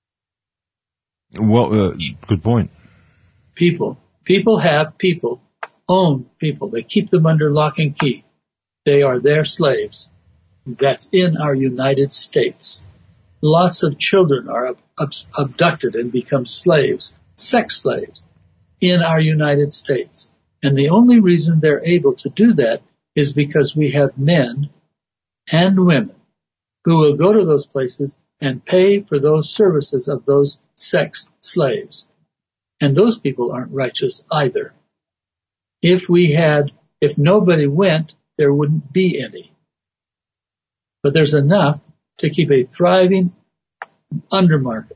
Well, good point. People own people. They keep them under lock and key. They are their slaves. That's in our United States. Lots of children are abducted and become slaves, sex slaves, in our United States. And the only reason they're able to do that is because we have men and women who will go to those places and pay for those services of those sex slaves. And those people aren't righteous either. If nobody went, there wouldn't be any. But there's enough to keep a thriving undercover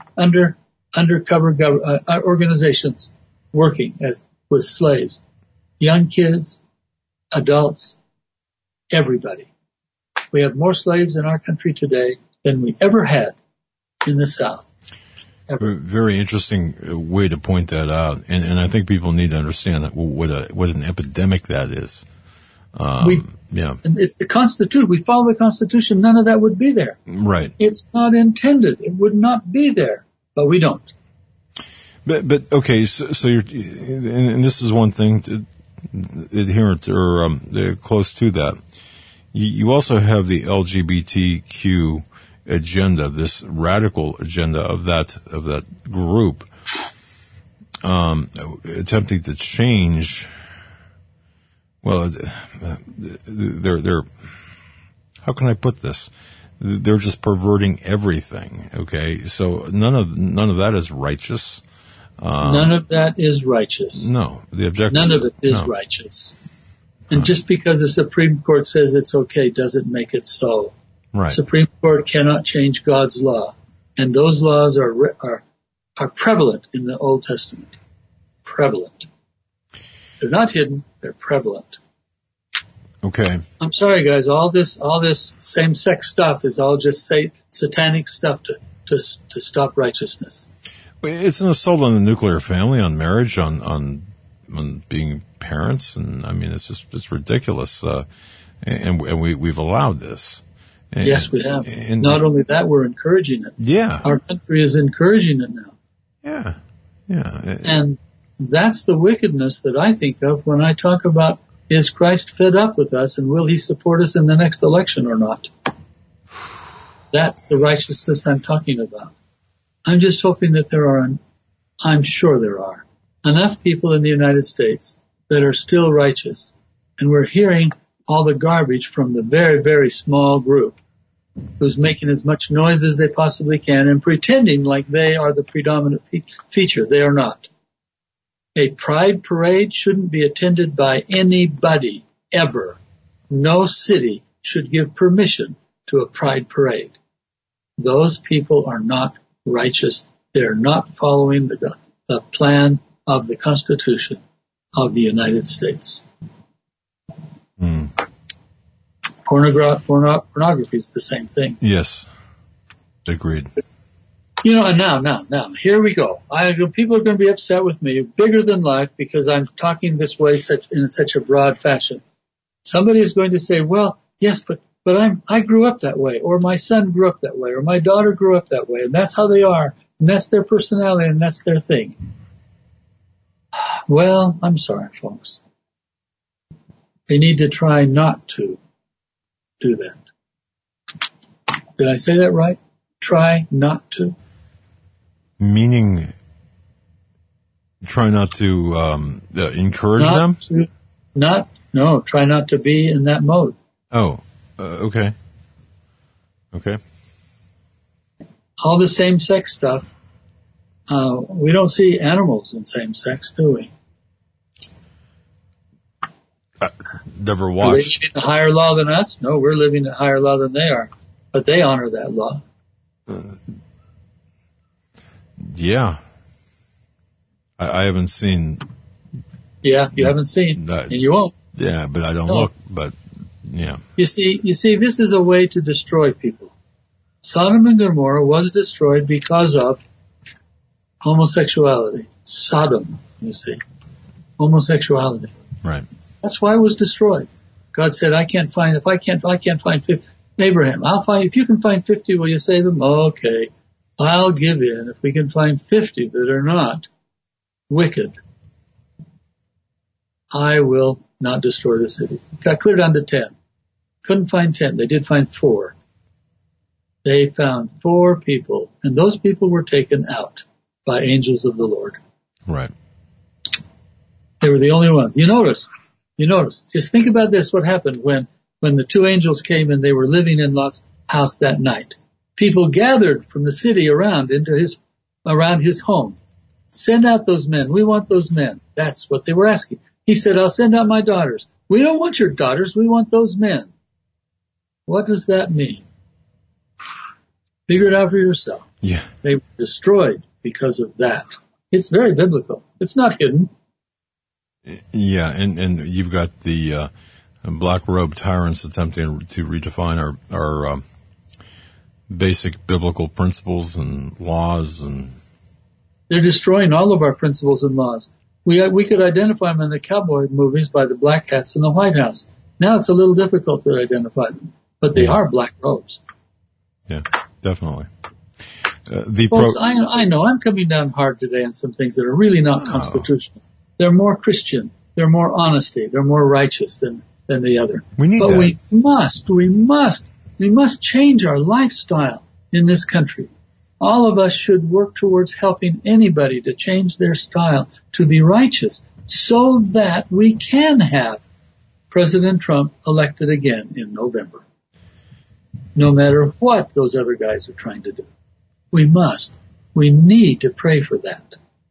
organizations working with slaves, young kids, adults, everybody. We have more slaves in our country today than we ever had in the South. Ever. Very interesting way to point that out, and I think people need to understand that what an epidemic that is. And it's the Constitution. We follow the Constitution. None of that would be there. Right. It's not intended. It would not be there, but we don't. But okay, so you're, and this is one thing adherent or close to that. You also have the LGBTQ agenda, this radical agenda of that group, attempting to change. Well, they're how can I put this? They're just perverting everything. Okay, so none of that is righteous. None of that is righteous. No, the objective. None of it is righteous. And just because the Supreme Court says it's okay doesn't make it so. Right. The Supreme Court cannot change God's law, and those laws are prevalent in the Old Testament. Prevalent. They're not hidden. They're prevalent. Okay. I'm sorry, guys. All this same-sex stuff is all just satanic stuff to stop righteousness. It's an assault on the nuclear family, on marriage, on being parents, and I mean it's ridiculous. And we've allowed this. Yes, we have. And not only that, we're encouraging it. Yeah. Our country is encouraging it now. Yeah. Yeah. And that's the wickedness that I think of when I talk about, is Christ fed up with us and will he support us in the next election or not? That's the righteousness I'm talking about. I'm just hoping that I'm sure there are enough people in the United States that are still righteous. And we're hearing all the garbage from the very, very small group who's making as much noise as they possibly can and pretending like they are the predominant feature. They are not. A pride parade shouldn't be attended by anybody, ever. No city should give permission to a pride parade. Those people are not righteous. They're not following the plan of the Constitution of the United States. Pornography is the same thing. Yes. Agreed. And now, here we go. People are going to be upset with me, bigger than life, because I'm talking this way in such a broad fashion. Somebody is going to say, well, yes, but I grew up that way, or my son grew up that way, or my daughter grew up that way, and that's how they are, and that's their personality, and that's their thing. Well, I'm sorry, folks. They need to try not to do that. Did I say that right? Try not to? Meaning, try not to encourage them? Try not to be in that mode. Oh, okay. Okay. All the same-sex stuff, we don't see animals in same-sex, do we? Never Are they watched. living a higher law than us? No, we're living a higher law than they are. But they honor that law. Yeah. I haven't seen. Yeah, you haven't seen, that, and you won't. Yeah, but I don't look, but yeah. You see, this is a way to destroy people. Sodom and Gomorrah was destroyed because of homosexuality. Sodom, you see. Homosexuality. Right. That's why it was destroyed. God said, if I can't find 50, Abraham, if you can find 50, will you save them? Okay. I'll give in if we can find 50 that are not wicked. I will not destroy the city. It got clear down to 10. Couldn't find 10. They did find 4. They found 4 people, and those people were taken out by angels of the Lord. Right. They were the only ones. You notice. Just think about this, what happened when the 2 angels came and they were living in Lot's house that night. People gathered from the city around his home. Send out those men. We want those men. That's what they were asking. He said, I'll send out my daughters. We don't want your daughters. We want those men. What does that mean? Figure it out for yourself. Yeah. They were destroyed because of that. It's very biblical. It's not hidden. Yeah, and you've got the black robe tyrants attempting to redefine our basic biblical principles and laws, and they're destroying all of our principles and laws. We could identify them in the cowboy movies by the black hats in the White House. Now it's a little difficult to identify them, but they are black robes. Yeah, definitely. Folks, I know I'm coming down hard today on some things that are really not constitutional. They're more Christian. They're more honesty. They're more righteous than the other. We need but that. We must change our lifestyle in this country. All of us should work towards helping anybody to change their style to be righteous so that we can have President Trump elected again in November. No matter what those other guys are trying to do. We need to pray for that.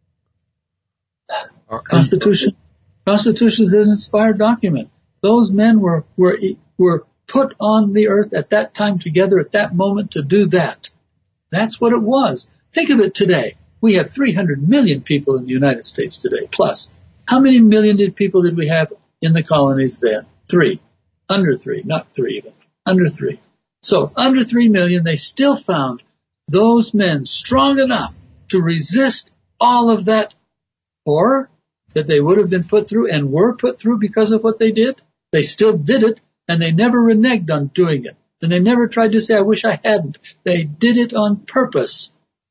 Constitution is an inspired document. Those men were put on the earth at that time together at that moment to do that. That's what it was. Think of it today. We have 300 million people in the United States today, plus. How many million people did we have in the colonies then? 3. Under 3, not 3 even. Under 3. So under 3 million, they still found those men strong enough to resist all of that horror that they would have been put through and were put through because of what they did. They still did it, and they never reneged on doing it. And they never tried to say, I wish I hadn't. They did it on purpose.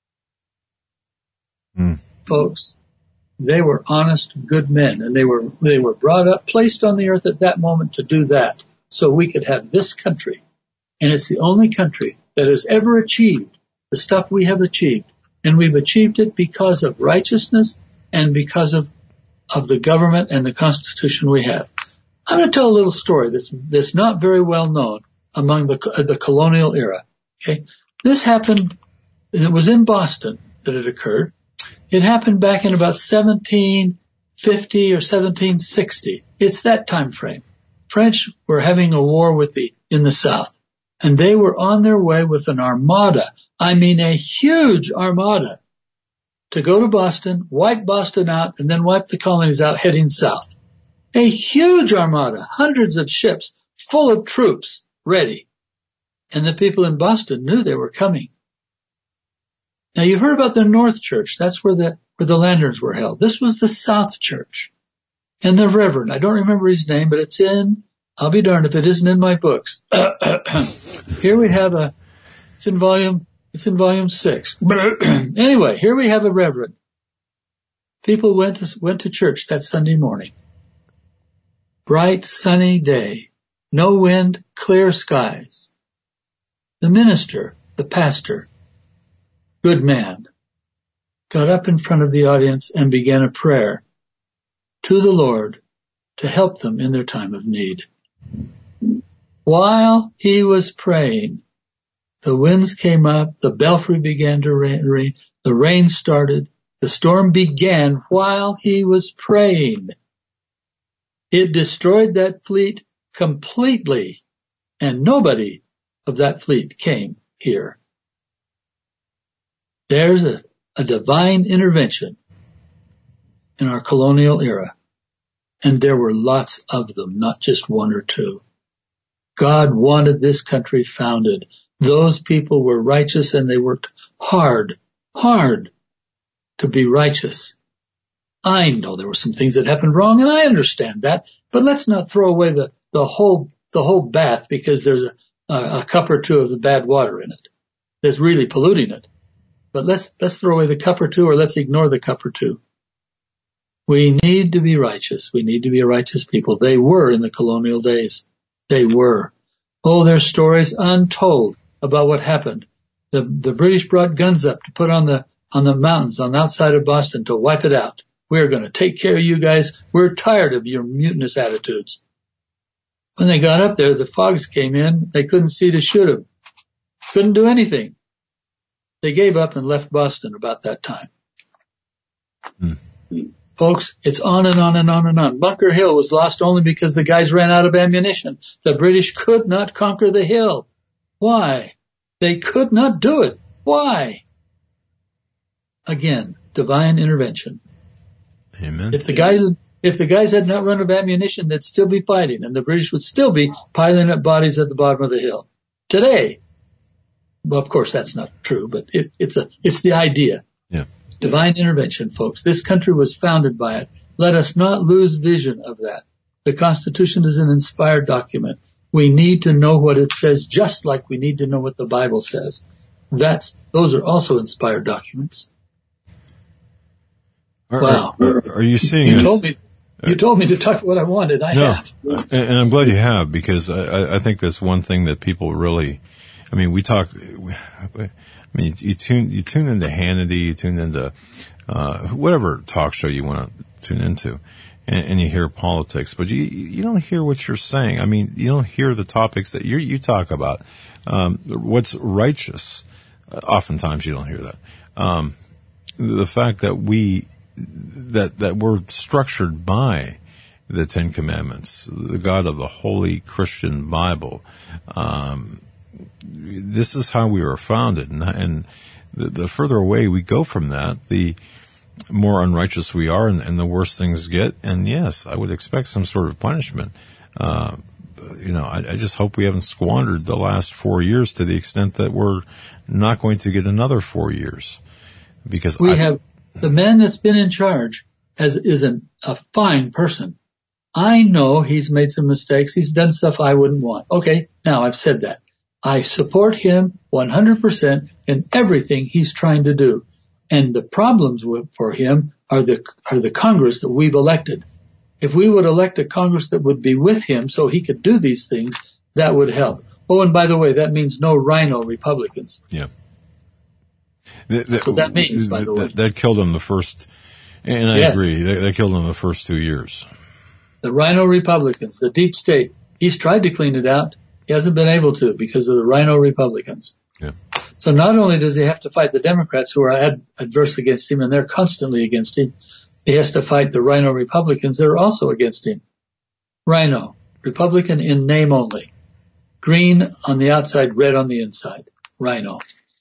Folks, they were honest, good men, and they were brought up, placed on the earth at that moment to do that, so we could have this country. And it's the only country that has ever achieved the stuff we have achieved. And we've achieved it because of righteousness and because of the government and the Constitution we have. I'm going to tell a little story that's not very well known among the colonial era. Okay, this happened. It was in Boston that it occurred. It happened back in about 1750 or 1760. It's that time frame. French were having a war in the South, and they were on their way with an armada. I mean, a huge armada to go to Boston, wipe Boston out, and then wipe the colonies out heading south. A huge armada, hundreds of ships full of troops ready. And the people in Boston knew they were coming. Now you've heard about the North Church. That's where the lanterns were held. This was the South Church. And the Reverend, I don't remember his name, but I'll be darned if it isn't in my books. Here we have it's in volume 6. Anyway, here we have a reverend. People went to church that Sunday morning. Bright, sunny day. No wind, clear skies. The minister, the pastor, good man, got up in front of the audience and began a prayer to the Lord to help them in their time of need. While he was praying, the winds came up, the belfry began to rain, the rain started, the storm began while he was praying. It destroyed that fleet completely, and nobody of that fleet came here. There's a divine intervention in our colonial era, and there were lots of them, not just one or two. God wanted this country founded. Those people were righteous, and they worked hard to be righteous. I know there were some things that happened wrong, and I understand that, but let's not throw away the whole bath because there's a cup or two of the bad water in it that's really polluting it. But let's throw away the cup or two, or let's ignore the cup or two. We need to be righteous. We need to be a righteous people. They were in the colonial days. They were. Oh, there's stories untold about what happened. The British brought guns up to put on the mountains on the outside of Boston to wipe it out. We're going to take care of you guys. We're tired of your mutinous attitudes. When they got up there, the fogs came in. They couldn't see to shoot them. Couldn't do anything. They gave up and left Boston about that time. Folks, it's on and on and on and on. Bunker Hill was lost only because the guys ran out of ammunition. The British could not conquer the hill. Why? They could not do it. Why? Again, divine intervention. Amen. If the guys had not run out of ammunition, they'd still be fighting, and the British would still be piling up bodies at the bottom of the hill. Today, well, of course that's not true, but it's the idea. Yeah. Divine intervention, folks. This country was founded by it. Let us not lose vision of that. The Constitution is an inspired document. We need to know what it says, just like we need to know what the Bible says. Those are also inspired documents. Wow. Are you seeing You told me to talk what I wanted. I have. And I'm glad you have, because I think that's one thing that people really, I mean, you tune into Hannity, you tune into, whatever talk show you want to tune into, and you hear politics, but you don't hear what you're saying. I mean, you don't hear the topics that you talk about. What's righteous. Oftentimes you don't hear that. The fact that that we're structured by the Ten Commandments, the God of the Holy Christian Bible. This is how we were founded, and the further away we go from that, the more unrighteous we are, and the worse things get. And yes, I would expect some sort of punishment. I just hope we haven't squandered the last 4 years to the extent that we're not going to get another 4 years. Because the man that's been in charge is a fine person. I know he's made some mistakes. He's done stuff I wouldn't want. Okay, now I've said that. I support him 100% in everything he's trying to do. And the problems for him are the Congress that we've elected. If we would elect a Congress that would be with him so he could do these things, that would help. Oh, and by the way, that means no rhino Republicans. Yeah. That's what that means, by the way. That killed him the first, and I agree, that killed him the first 2 years. The rhino Republicans, the deep state, he's tried to clean it out. He hasn't been able to because of the rhino Republicans. Yeah. So not only does he have to fight the Democrats who are adverse against him, and they're constantly against him, he has to fight the rhino Republicans that are also against him. Rhino, Republican in name only. Green on the outside, red on the inside. Rhino.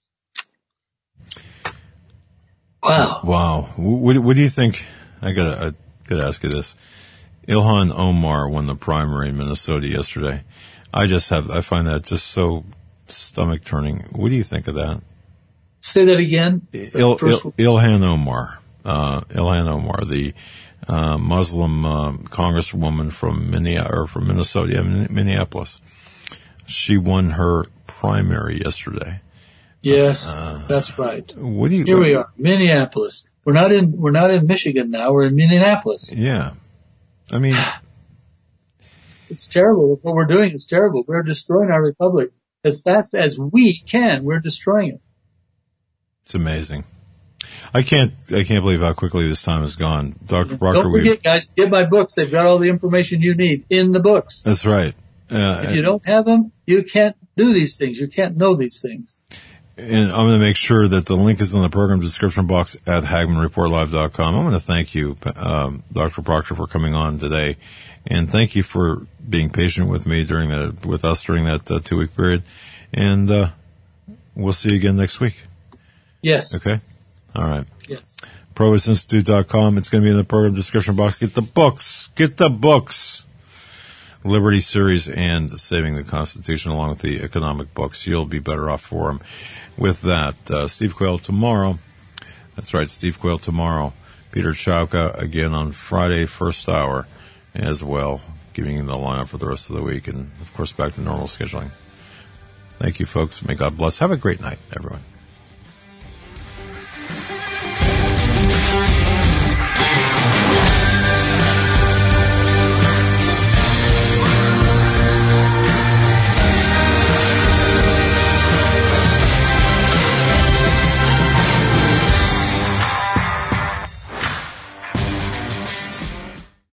Wow. What do you think? I gotta ask you this. Ilhan Omar won the primary in Minnesota yesterday. I find that just so stomach turning. What do you think of that? Say that again. Ilhan Omar, the Muslim congresswoman from Minnesota, Minneapolis. She won her primary yesterday. Yes, that's right. Here we are, Minneapolis. We're not in Michigan now. We're in Minneapolis. Yeah, I mean, it's terrible. What we're doing is terrible. We're destroying our republic as fast as we can. We're destroying it. It's amazing. I can't believe how quickly this time has gone, Dr. Proctor. Don't forget, guys, get my books. They've got all the information you need in the books. That's right. If you don't have them, you can't do these things. You can't know these things. And I'm going to make sure that the link is in the program description box at HagmannReportLive.com. I'm going to thank you, Dr. Proctor, for coming on today. And thank you for being patient with me during that 2-week period. And, we'll see you again next week. Yes. Okay. All right. Yes. ProVoiceInstitute.com. It's going to be in the program description box. Get the books. Liberty Series and Saving the Constitution, along with the economic books. You'll be better off for them. With that, Steve Quayle tomorrow. That's right, Steve Quayle tomorrow. Peter Chauka again on Friday, first hour as well, giving you the lineup for the rest of the week. And, of course, back to normal scheduling. Thank you, folks. May God bless. Have a great night, everyone.